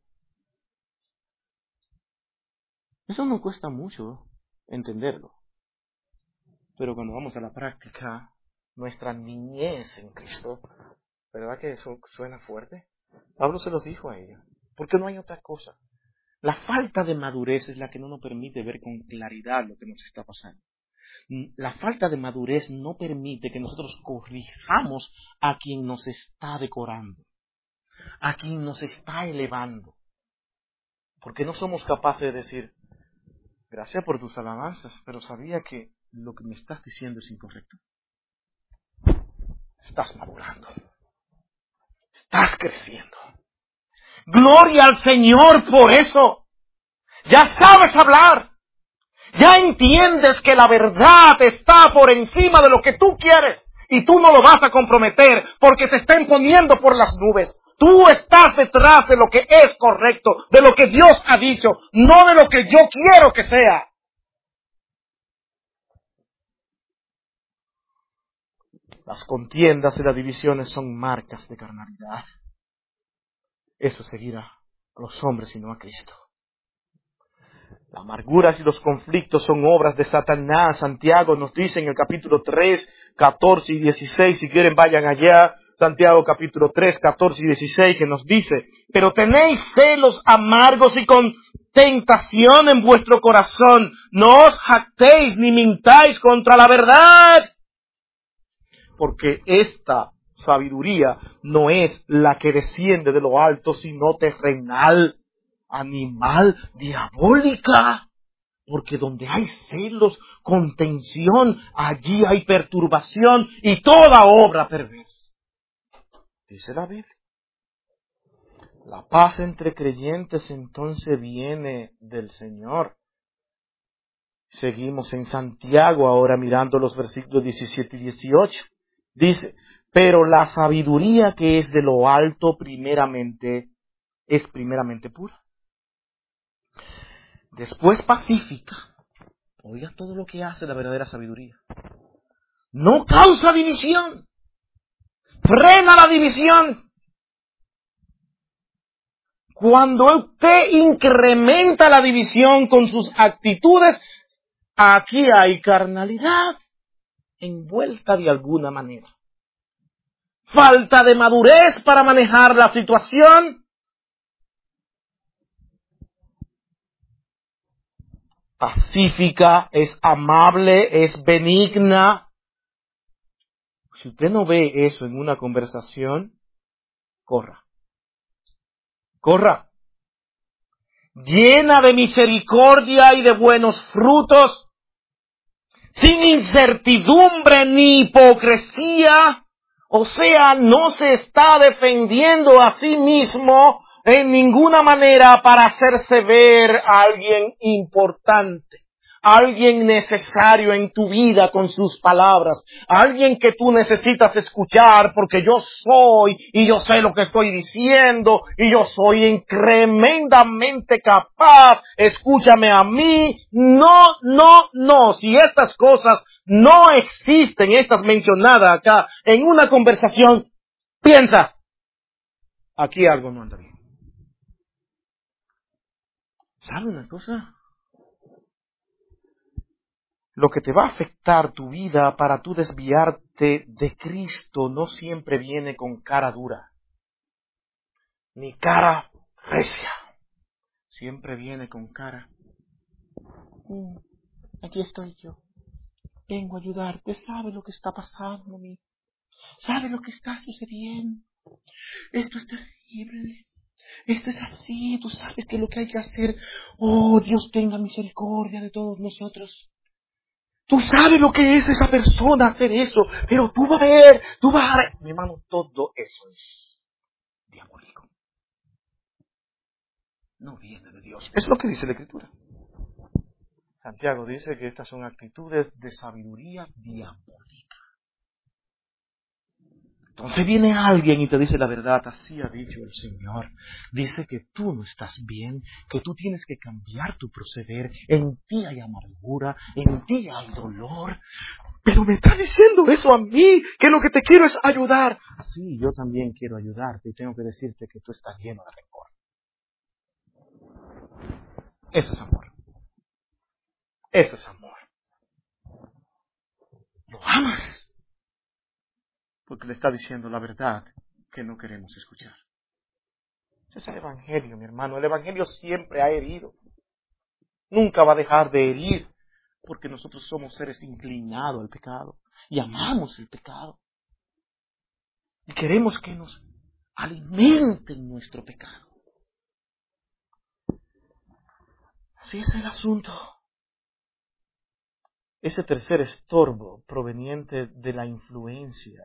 Eso no cuesta mucho entenderlo. Pero cuando vamos a la práctica, nuestra niñez en Cristo, ¿verdad que eso suena fuerte? Pablo se los dijo a ella, porque no hay otra cosa. La falta de madurez es la que no nos permite ver con claridad lo que nos está pasando. La falta de madurez no permite que nosotros corrijamos a quien nos está decorando, a quien nos está elevando. Porque no somos capaces de decir, gracias por tus alabanzas, pero sabía que lo que me estás diciendo es incorrecto. Estás madurando. Estás creciendo. Gloria al Señor por eso. Ya sabes hablar. Ya entiendes que la verdad está por encima de lo que tú quieres. Y tú no lo vas a comprometer porque te estén poniendo por las nubes. Tú estás detrás de lo que es correcto, de lo que Dios ha dicho, no de lo que yo quiero que sea. Las contiendas y las divisiones son marcas de carnalidad. Eso seguirá a los hombres y no a Cristo. Las amarguras y los conflictos son obras de Satanás. Santiago nos dice en el capítulo tres, catorce y dieciséis, si quieren vayan allá. Santiago capítulo tres, catorce y dieciséis, que nos dice, pero tenéis celos amargos y con tentación en vuestro corazón. No os jactéis ni mintáis contra la verdad. Porque esta sabiduría no es la que desciende de lo alto, sino terrenal, animal, diabólica. Porque donde hay celos, contención, allí hay perturbación y toda obra perversa. Dice la Biblia. La paz entre creyentes entonces viene del Señor. Seguimos en Santiago ahora mirando los versículos diecisiete y dieciocho. Dice, pero la sabiduría que es de lo alto primeramente, es primeramente pura. Después pacífica. Oiga todo lo que hace la verdadera sabiduría. No causa división. Frena la división. Cuando usted incrementa la división con sus actitudes, aquí hay carnalidad envuelta de alguna manera. Falta de madurez para manejar la situación. Pacífica, es amable, es benigna. Si usted no ve eso en una conversación, corra. Corra. Llena de misericordia y de buenos frutos, sin incertidumbre ni hipocresía. O sea, no se está defendiendo a sí mismo en ninguna manera para hacerse ver a alguien importante. Alguien necesario en tu vida con sus palabras. Alguien que tú necesitas escuchar porque yo soy y yo sé lo que estoy diciendo y yo soy tremendamente capaz. Escúchame a mí. No, no, no. Si estas cosas no existen, estas mencionadas acá en una conversación, piensa, aquí algo no anda bien. ¿Sabe una cosa? Lo que te va a afectar tu vida para tú desviarte de Cristo no siempre viene con cara dura, ni cara recia. Siempre viene con cara. Mm, aquí estoy yo. Vengo a ayudarte. ¿Sabe lo que está pasando, mi? ¿Sabe lo que está sucediendo? Esto es terrible. Esto es así. Tú sabes que lo que hay que hacer. Oh, Dios tenga misericordia de todos nosotros. Tú sabes lo que es esa persona hacer eso, pero tú vas a ver, tú vas a ver. Mi hermano, todo eso es diabólico. No viene de Dios. Es lo que dice la Escritura. Santiago dice que estas son actitudes de sabiduría diabólica. Entonces viene alguien y te dice la verdad, así ha dicho el Señor. Dice que tú no estás bien, que tú tienes que cambiar tu proceder. En ti hay amargura, en ti hay dolor. Pero me está diciendo eso a mí, que lo que te quiero es ayudar. Sí, yo también quiero ayudarte y tengo que decirte que tú estás lleno de rencor. Eso es amor. Eso es amor. Lo amas. Porque le está diciendo la verdad que no queremos escuchar. Ese es el Evangelio, mi hermano. El Evangelio siempre ha herido. Nunca va a dejar de herir. Porque nosotros somos seres inclinados al pecado y amamos el pecado. Y queremos que nos alimenten nuestro pecado. Así es el asunto. Ese tercer estorbo proveniente de la influencia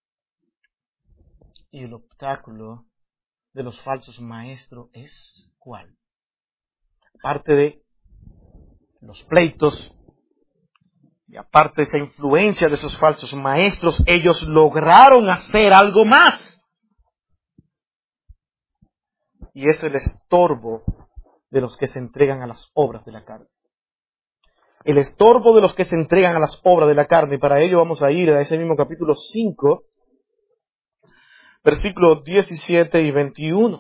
y el obstáculo de los falsos maestros es ¿cuál? Aparte de los pleitos y aparte de esa influencia de esos falsos maestros, ellos lograron hacer algo más. Y es el estorbo de los que se entregan a las obras de la carne. El estorbo de los que se entregan a las obras de la carne. Y para ello vamos a ir a ese mismo capítulo cinco, versículos diecisiete y veintiuno.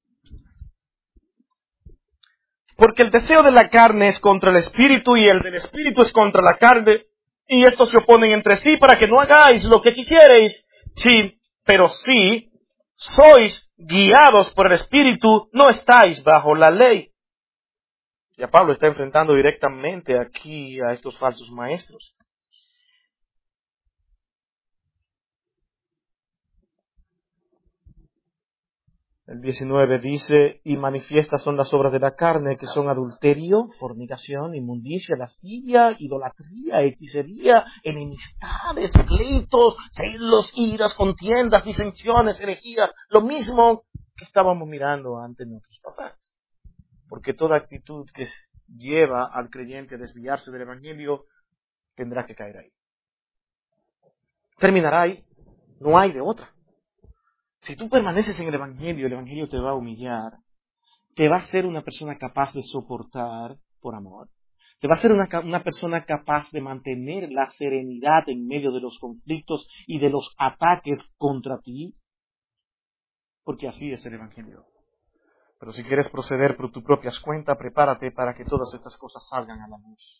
Porque el deseo de la carne es contra el espíritu y el del espíritu es contra la carne. Y estos se oponen entre sí para que no hagáis lo que quisierais. Sí, pero si sois guiados por el espíritu, no estáis bajo la ley. Ya Pablo está enfrentando directamente aquí a estos falsos maestros. El diecinueve dice, y manifiestas son las obras de la carne, que son adulterio, fornicación, inmundicia, lascivia, idolatría, hechicería, enemistades, pleitos, celos, iras, contiendas, disensiones, herejías, lo mismo que estábamos mirando antes en otros pasajes. Porque toda actitud que lleva al creyente a desviarse del Evangelio tendrá que caer ahí. Terminará ahí, no hay de otra. Si tú permaneces en el Evangelio, el Evangelio te va a humillar, te va a hacer una persona capaz de soportar por amor, te va a hacer una, una persona capaz de mantener la serenidad en medio de los conflictos y de los ataques contra ti, porque así es el Evangelio. Pero si quieres proceder por tus propias cuentas, prepárate para que todas estas cosas salgan a la luz.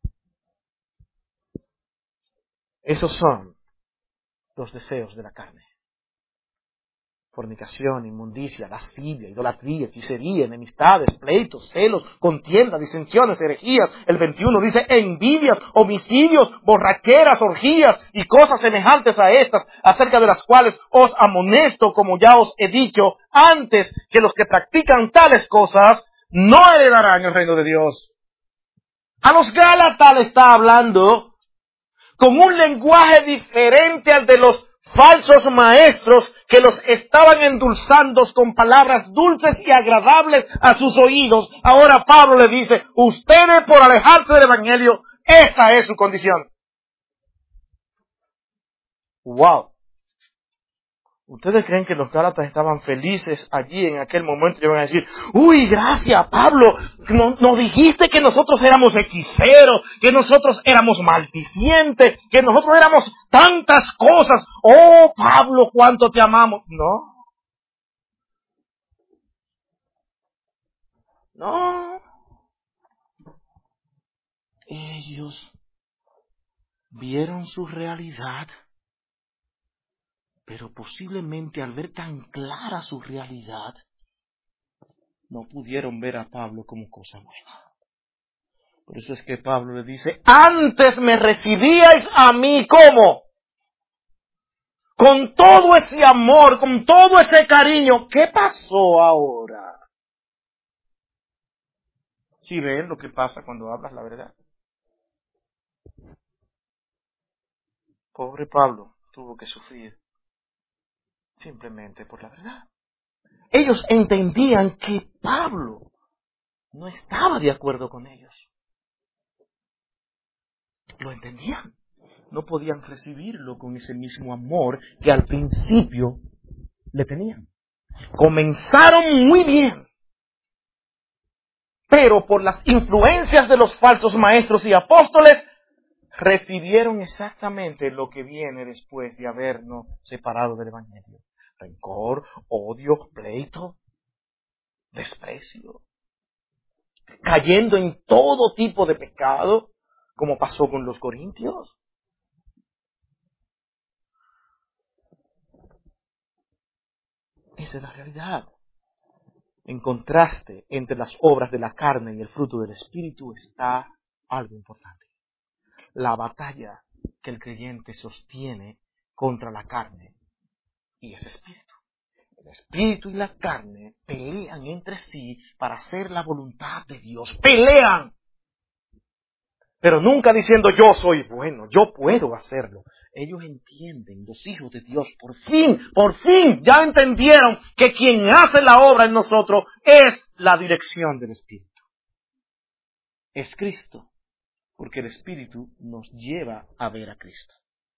Esos son los deseos de la carne. Fornicación, inmundicia, lascivia, idolatría, hechicería, enemistades, pleitos, celos, contiendas, disensiones, herejías. El veintiuno dice envidias, homicidios, borracheras, orgías y cosas semejantes a estas, acerca de las cuales os amonesto, como ya os he dicho antes, que los que practican tales cosas no heredarán el reino de Dios. A los Gálatas le está hablando con un lenguaje diferente al de los falsos maestros que los estaban endulzando con palabras dulces y agradables a sus oídos. Ahora Pablo le dice, ustedes por alejarse del Evangelio, esta es su condición. Wow. ¿Ustedes creen que los Gálatas estaban felices allí en aquel momento y iban a decir, uy, gracias Pablo, nos no dijiste que nosotros éramos hechiceros, que nosotros éramos maldicientes, que nosotros éramos tantas cosas, oh Pablo, cuánto te amamos? No. No. Ellos vieron su realidad, pero posiblemente al ver tan clara su realidad, no pudieron ver a Pablo como cosa buena. Por eso es que Pablo le dice, antes me recibíais a mí como, con todo ese amor, con todo ese cariño, ¿qué pasó ahora? ¿Sí ven lo que pasa cuando hablas la verdad? Pobre Pablo tuvo que sufrir simplemente por la verdad. Ellos entendían que Pablo no estaba de acuerdo con ellos. Lo entendían. No podían recibirlo con ese mismo amor que al principio le tenían. Comenzaron muy bien, pero por las influencias de los falsos maestros y apóstoles, recibieron exactamente lo que viene después de habernos separado del Evangelio. Rencor, odio, pleito, desprecio. Cayendo en todo tipo de pecado, como pasó con los corintios. Esa es la realidad. En contraste entre las obras de la carne y el fruto del Espíritu está algo importante. la batalla que el creyente sostiene contra la carne y ese espíritu. El espíritu y la carne pelean entre sí para hacer la voluntad de Dios. ¡Pelean! Pero nunca diciendo yo soy bueno, yo puedo hacerlo. Ellos entienden, los hijos de Dios, por fin, por fin, ya entendieron que quien hace la obra en nosotros es la dirección del Espíritu. Es Cristo, porque el Espíritu nos lleva a ver a Cristo.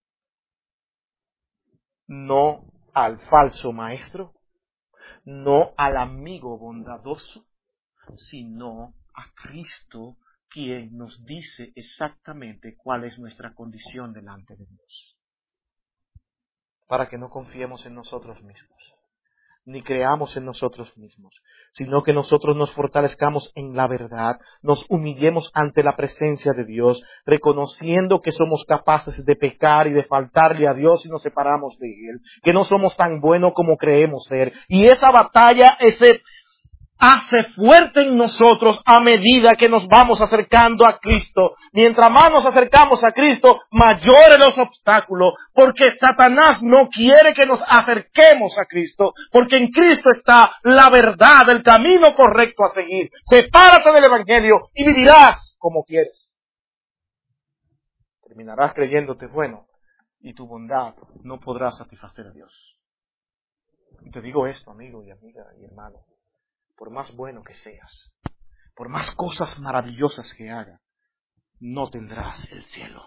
No al falso maestro, no al amigo bondadoso, sino a Cristo, quien nos dice exactamente cuál es nuestra condición delante de Dios. Para que no confiemos en nosotros mismos, ni creamos en nosotros mismos, sino que nosotros nos fortalezcamos en la verdad, nos humillemos ante la presencia de Dios, reconociendo que somos capaces de pecar y de faltarle a Dios y nos separamos de Él, que no somos tan buenos como creemos ser. Y esa batalla, ese hace fuerte en nosotros a medida que nos vamos acercando a Cristo. Mientras más nos acercamos a Cristo, mayores los obstáculos, porque Satanás no quiere que nos acerquemos a Cristo, porque en Cristo está la verdad, el camino correcto a seguir. Sepárate del Evangelio y vivirás como quieres. Terminarás creyéndote bueno y tu bondad no podrá satisfacer a Dios. Y te digo esto, amigo y amiga y hermano. Por más bueno que seas, por más cosas maravillosas que hagas, no tendrás el cielo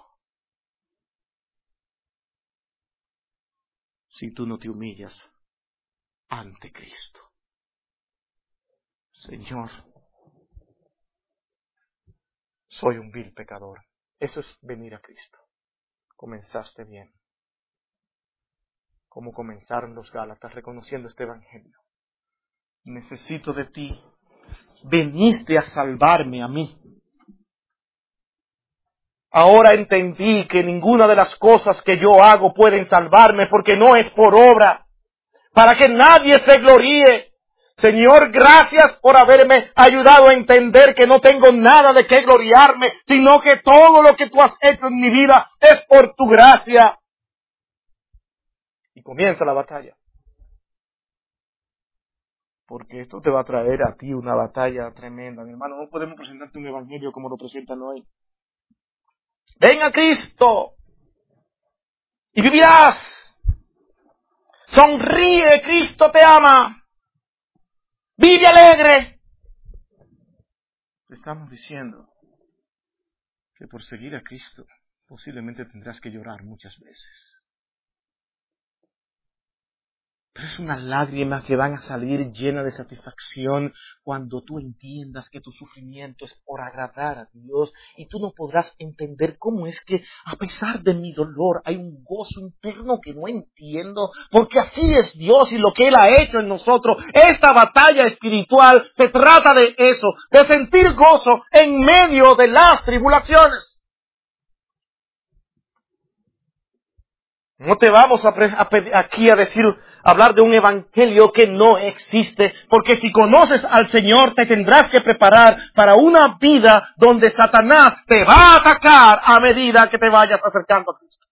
si tú no te humillas ante Cristo. Señor, soy un vil pecador. Eso es venir a Cristo. Comenzaste bien. Como comenzaron los Gálatas, reconociendo este Evangelio. Necesito de ti. Veniste a salvarme a mí. Ahora entendí que ninguna de las cosas que yo hago pueden salvarme porque no es por obra, para que nadie se gloríe. Señor, gracias por haberme ayudado a entender que no tengo nada de qué gloriarme, sino que todo lo que tú has hecho en mi vida es por tu gracia. Y comienza la batalla. Porque esto te va a traer a ti una batalla tremenda. Mi hermano, no podemos presentarte un evangelio como lo presentan hoy. Ven a Cristo y vivirás. Sonríe, Cristo te ama. Vive alegre. Te estamos diciendo que por seguir a Cristo posiblemente tendrás que llorar muchas veces. Pero es unas lágrimas que van a salir llenas de satisfacción cuando tú entiendas que tu sufrimiento es por agradar a Dios y tú no podrás entender cómo es que a pesar de mi dolor hay un gozo interno que no entiendo, porque así es Dios y lo que Él ha hecho en nosotros. Esta batalla espiritual se trata de eso, de sentir gozo en medio de las tribulaciones. No te vamos a, pre- a pedir aquí a decir, hablar de un evangelio que no existe, porque si conoces al Señor te tendrás que preparar para una vida donde Satanás te va a atacar a medida que te vayas acercando a Cristo.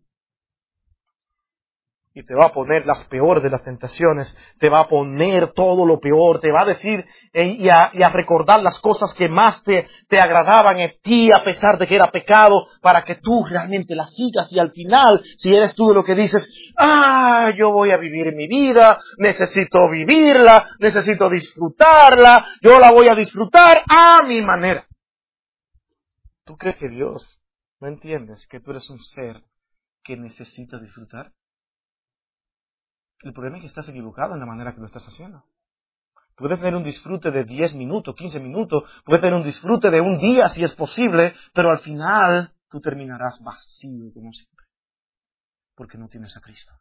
Y te va a poner las peores de las tentaciones, te va a poner todo lo peor, te va a decir eh, y, a, y a recordar las cosas que más te, te agradaban en ti a pesar de que era pecado, para que tú realmente las sigas y al final, si eres tú de lo que dices, ah, yo voy a vivir mi vida, necesito vivirla, necesito disfrutarla, yo la voy a disfrutar a mi manera. ¿Tú crees que Dios no entiendes que tú eres un ser que necesita disfrutar? El problema es que estás equivocado en la manera que lo estás haciendo. Puedes tener un disfrute de diez minutos, quince minutos, puedes tener un disfrute de un día si es posible, pero al final tú terminarás vacío como siempre, porque no tienes a Cristo.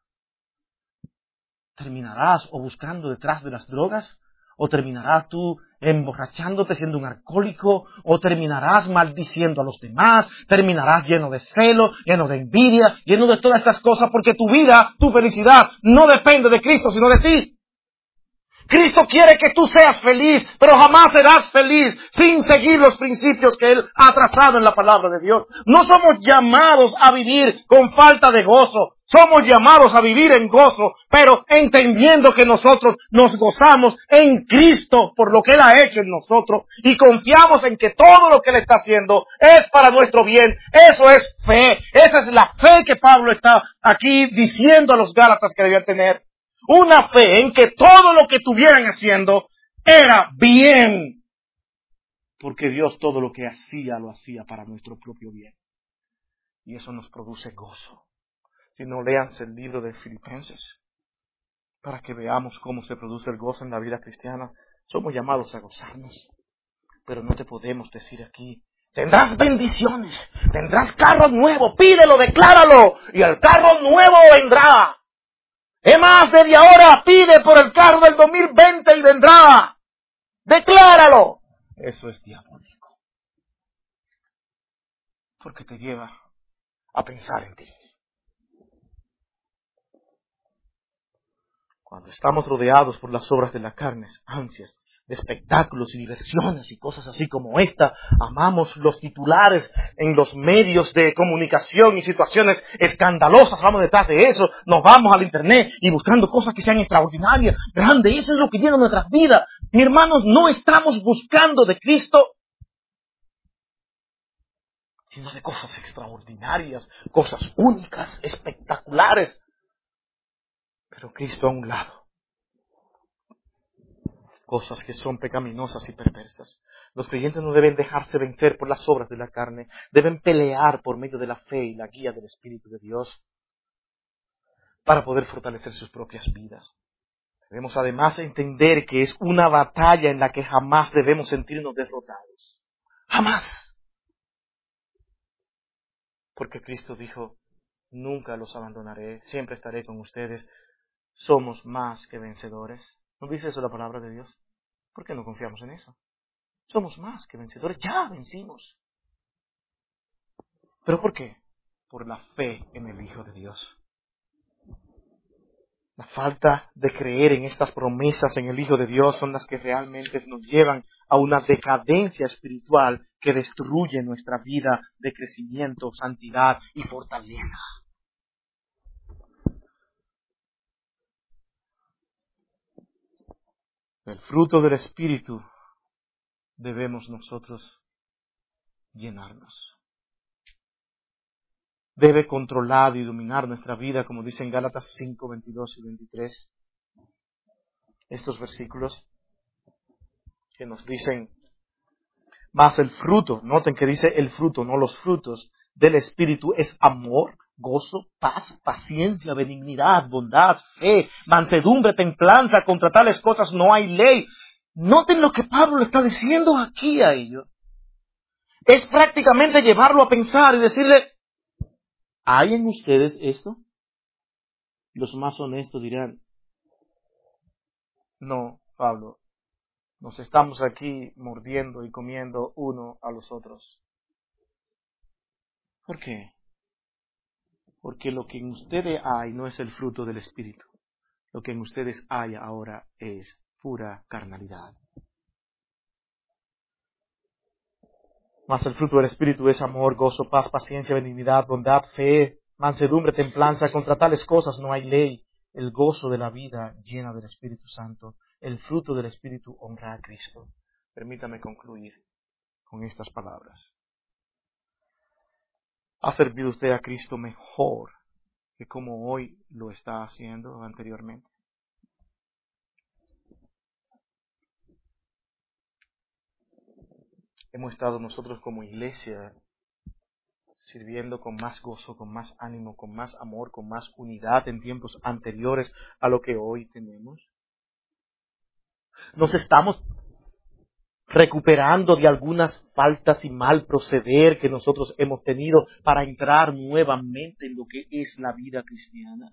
Terminarás o buscando detrás de las drogas, o terminarás tú emborrachándote siendo un alcohólico, o terminarás maldiciendo a los demás, terminarás lleno de celo, lleno de envidia, lleno de todas estas cosas, porque tu vida, tu felicidad, no depende de Cristo, sino de ti. Cristo quiere que tú seas feliz, pero jamás serás feliz sin seguir los principios que Él ha trazado en la palabra de Dios. No somos llamados a vivir con falta de gozo. Somos llamados a vivir en gozo, pero entendiendo que nosotros nos gozamos en Cristo por lo que Él ha hecho en nosotros y confiamos en que todo lo que Él está haciendo es para nuestro bien. Eso es fe. Esa es la fe que Pablo está aquí diciendo a los Gálatas que debían tener. Una fe en que todo lo que estuvieran haciendo era bien. Porque Dios todo lo que hacía lo hacía para nuestro propio bien. Y eso nos produce gozo. Si no, léanse el libro de Filipenses para que veamos cómo se produce el gozo en la vida cristiana. Somos llamados a gozarnos, pero no te podemos decir aquí, tendrás bendiciones, tendrás carro nuevo, pídelo, decláralo, y el carro nuevo vendrá. Es más, desde ahora pide por el carro del dos mil veinte y vendrá. Decláralo. Eso es diabólico, porque te lleva a pensar en ti. Cuando estamos rodeados por las obras de la carne, ansias de espectáculos y diversiones y cosas así como esta, amamos los titulares en los medios de comunicación y situaciones escandalosas, vamos detrás de eso, nos vamos al internet y buscando cosas que sean extraordinarias, grandes, eso es lo que llena nuestras vidas. Mi hermanos, no estamos buscando de Cristo, sino de cosas extraordinarias, cosas únicas, espectaculares. Pero Cristo a un lado. Cosas que son pecaminosas y perversas. Los creyentes no deben dejarse vencer por las obras de la carne. Deben pelear por medio de la fe y la guía del Espíritu de Dios para poder fortalecer sus propias vidas. Debemos además entender que es una batalla en la que jamás debemos sentirnos derrotados. Jamás. Porque Cristo dijo, nunca los abandonaré, siempre estaré con ustedes. Somos más que vencedores. ¿No dice eso la palabra de Dios? ¿Por qué no confiamos en eso? Somos más que vencedores. Ya vencimos. ¿Pero por qué? Por la fe en el Hijo de Dios. La falta de creer en estas promesas en el Hijo de Dios son las que realmente nos llevan a una decadencia espiritual que destruye nuestra vida de crecimiento, santidad y fortaleza. El fruto del Espíritu debemos nosotros llenarnos. Debe controlar y dominar nuestra vida, como dice en Gálatas cinco, veintidós y veintitrés. Estos versículos que nos dicen, más el fruto, noten que dice el fruto, no los frutos del Espíritu, es amor, gozo, paz, paciencia, benignidad, bondad, fe, mansedumbre, templanza. Contra tales cosas no hay ley. Noten lo que Pablo le está diciendo aquí a ellos. Es prácticamente llevarlo a pensar y decirle, ¿hay en ustedes esto? Los más honestos dirán, no, Pablo, nos estamos aquí mordiendo y comiendo uno a los otros. ¿Por qué? Porque lo que en ustedes hay no es el fruto del Espíritu. Lo que en ustedes hay ahora es pura carnalidad. Mas el fruto del Espíritu es amor, gozo, paz, paciencia, benignidad, bondad, fe, mansedumbre, templanza. Contra tales cosas no hay ley. El gozo de la vida llena del Espíritu Santo. El fruto del Espíritu honra a Cristo. Permítame concluir con estas palabras. ¿Ha servido usted a Cristo mejor que como hoy lo está haciendo anteriormente? Hemos estado nosotros como iglesia sirviendo con más gozo, con más ánimo, con más amor, con más unidad en tiempos anteriores a lo que hoy tenemos. Nos estamos recuperando de algunas faltas y mal proceder que nosotros hemos tenido para entrar nuevamente en lo que es la vida cristiana.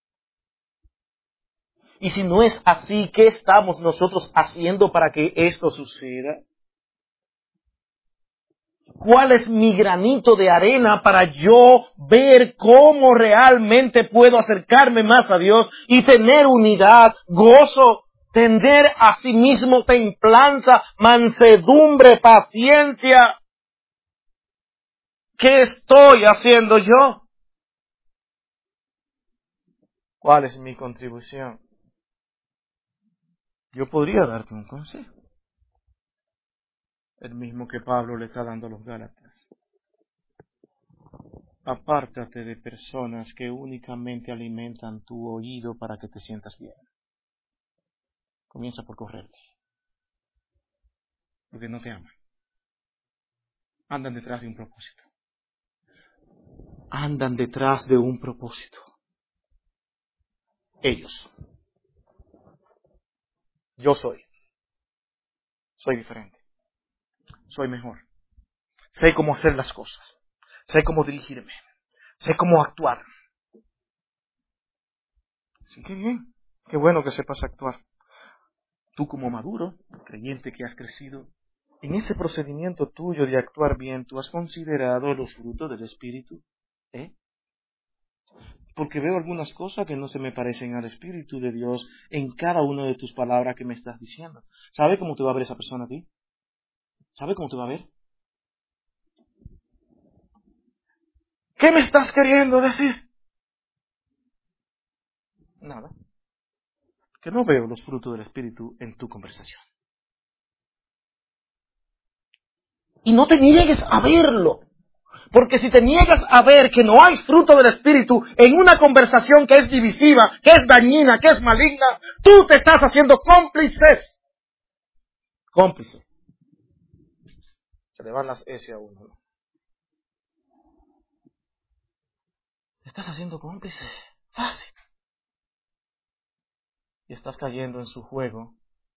Y si no es así, ¿qué estamos nosotros haciendo para que esto suceda? ¿Cuál es mi granito de arena para yo ver cómo realmente puedo acercarme más a Dios y tener unidad, gozo, tener a sí mismo templanza, mansedumbre, paciencia. ¿Qué estoy haciendo yo? ¿Cuál es mi contribución? Yo podría darte un consejo. El mismo que Pablo le está dando a los Gálatas. Apártate de personas que únicamente alimentan tu oído para que te sientas bien. Comienza por correrle. Porque no te aman. Andan detrás de un propósito. Andan detrás de un propósito. Ellos. Yo soy. Soy diferente. Soy mejor. Sé cómo hacer las cosas. Sé cómo dirigirme. Sé cómo actuar. Sí, qué bien. Qué bueno que sepas actuar. Tú como maduro, creyente que has crecido, en ese procedimiento tuyo de actuar bien, ¿tú has considerado los frutos del Espíritu? ¿Eh? Porque veo algunas cosas que no se me parecen al Espíritu de Dios en cada una de tus palabras que me estás diciendo. ¿Sabe cómo te va a ver esa persona a ti? ¿Sabe cómo te va a ver? ¿Qué me estás queriendo decir? Nada. Que no veo los frutos del Espíritu en tu conversación. Y no te niegues a verlo. Porque si te niegas a ver que no hay fruto del Espíritu en una conversación que es divisiva, que es dañina, que es maligna, tú te estás haciendo cómplices. Cómplice. Se le van las S a uno. Te estás haciendo cómplice. Fácil. Y estás cayendo en su juego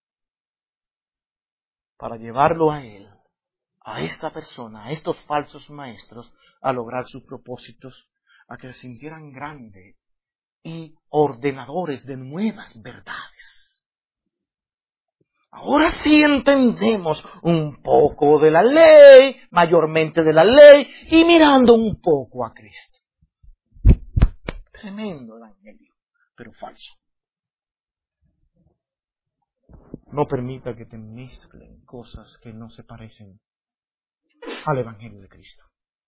para llevarlo a él, a esta persona, a estos falsos maestros, a lograr sus propósitos, a que se sintieran grandes y ordenadores de nuevas verdades. Ahora sí entendemos un poco de la ley, mayormente de la ley, y mirando un poco a Cristo. Tremendo evangelio, pero falso. No permita que te mezclen cosas que no se parecen al evangelio de Cristo.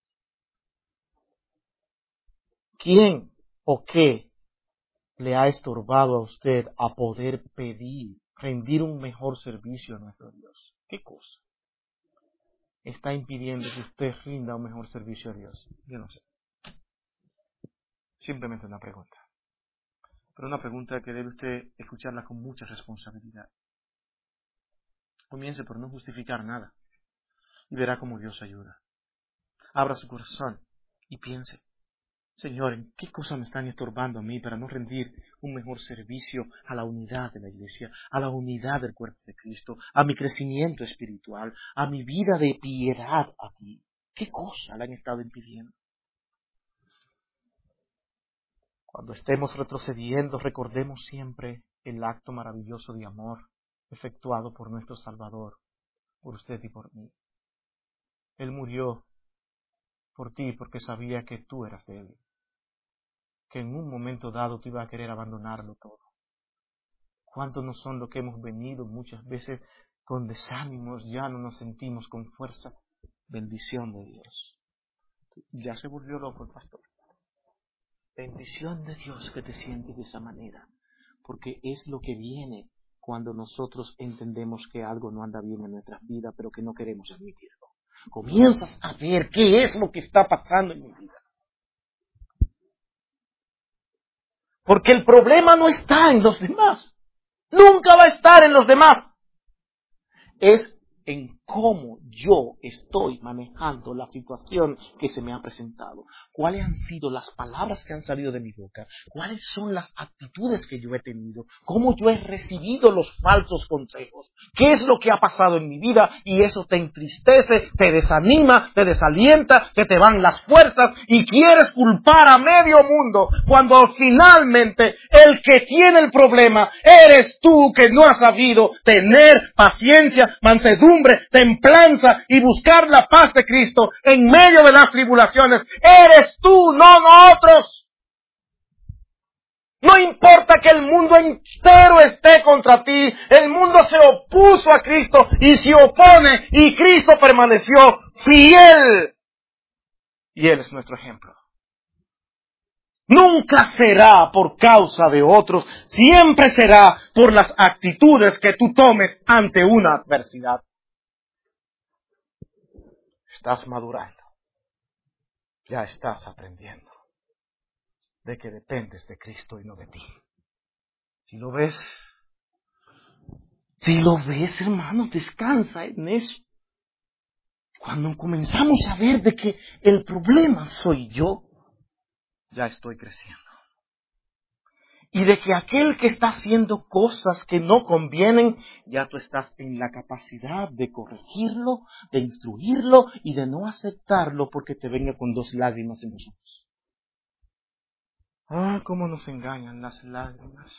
¿Quién o qué le ha estorbado a usted a poder pedir, rendir un mejor servicio a nuestro Dios? ¿Qué cosa está impidiendo que usted rinda un mejor servicio a Dios? Yo no sé. Simplemente una pregunta. Pero una pregunta que debe usted escucharla con mucha responsabilidad. Comience por no justificar nada y verá cómo Dios ayuda. Abra su corazón y piense. Señor, ¿en qué cosas me están estorbando a mí para no rendir un mejor servicio a la unidad de la iglesia, a la unidad del cuerpo de Cristo, a mi crecimiento espiritual, a mi vida de piedad a ti? ¿Qué cosas le han estado impidiendo? Cuando estemos retrocediendo, recordemos siempre el acto maravilloso de amor efectuado por nuestro Salvador, por usted y por mí. Él murió por ti porque sabía que tú eras débil, que en un momento dado te iba a querer abandonarlo todo. ¿Cuántos no son los que hemos venido muchas veces con desánimos, ya no nos sentimos con fuerza? Bendición de Dios. Ya se volvió loco el pastor. Bendición de Dios que te sientes de esa manera, porque es lo que viene cuando nosotros entendemos que algo no anda bien en nuestras vidas, pero que no queremos admitirlo. Comienzas a ver qué es lo que está pasando en mi vida. Porque el problema no está en los demás. Nunca va a estar en los demás. Es en cómo yo estoy manejando la situación que se me ha presentado. ¿Cuáles han sido las palabras que han salido de mi boca? ¿Cuáles son las actitudes que yo he tenido? ¿Cómo yo he recibido los falsos consejos? ¿Qué es lo que ha pasado en mi vida? Y eso te entristece, te desanima, te desalienta, que te van las fuerzas y quieres culpar a medio mundo cuando finalmente el que tiene el problema eres tú, que no has sabido tener paciencia, mansedumbre, templanza y buscar la paz de Cristo en medio de las tribulaciones. Eres tú, no nosotros. No importa importa que el mundo entero esté contra ti, el mundo se opuso a Cristo y se opone y Cristo permaneció fiel. Y Él es nuestro ejemplo. Nunca será por causa de otros, siempre será por las actitudes que tú tomes ante una adversidad. Estás madurando. Ya estás aprendiendo de que dependes de Cristo y no de ti. Si lo ves, si lo ves, hermano, descansa en eso. Cuando comenzamos a ver de que el problema soy yo, ya estoy creciendo. Y de que aquel que está haciendo cosas que no convienen, ya tú estás en la capacidad de corregirlo, de instruirlo y de no aceptarlo porque te venga con dos lágrimas en los ojos. Ah, cómo nos engañan las lágrimas.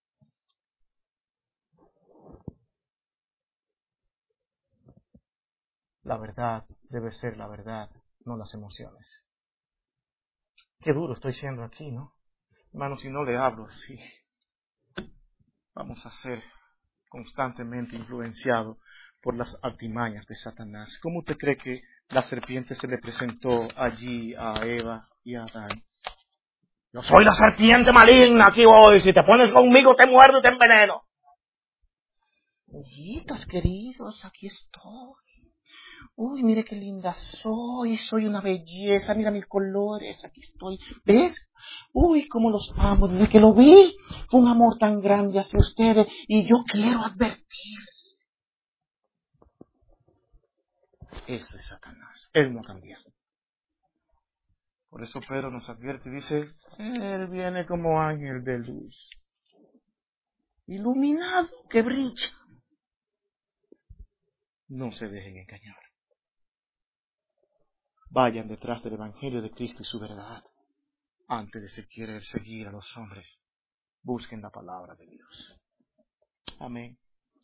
La verdad debe ser la verdad, no las emociones. Qué duro estoy siendo aquí, ¿no? Hermano, si no le hablo así, vamos a ser constantemente influenciados por las artimañas de Satanás. ¿Cómo usted cree que la serpiente se le presentó allí a Eva y a Adán? Yo soy la serpiente maligna, aquí voy, si te pones conmigo te muerdo y te enveneno. Hijitos queridos, aquí estoy. Uy, mire qué linda soy, soy una belleza, mira mis colores, aquí estoy. ¿Ves? Uy, cómo los amo, desde que lo vi, fue un amor tan grande hacia ustedes y yo quiero advertir. Eso es Satanás, él no ha cambiado. Por eso Pedro nos advierte y dice, él viene como ángel de luz, iluminado, que brilla. No se dejen engañar. Vayan detrás del Evangelio de Cristo y su verdad. Antes de se querer seguir a los hombres, busquen la palabra de Dios. Amén.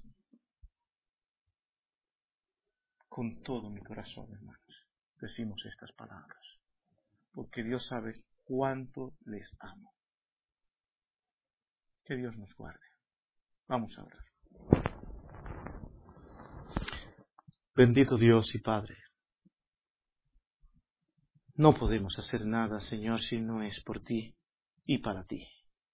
Con todo mi corazón, hermanos, decimos estas palabras, porque Dios sabe cuánto les amo. Que Dios nos guarde. Vamos a orar. Bendito Dios y Padre, no podemos hacer nada, Señor, si no es por ti y para ti.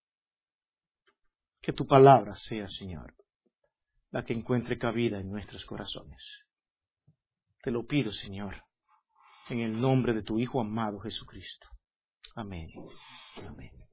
Que tu palabra sea, Señor, la que encuentre cabida en nuestros corazones. Te lo pido, Señor, en el nombre de tu Hijo amado Jesucristo. Amén. Amén.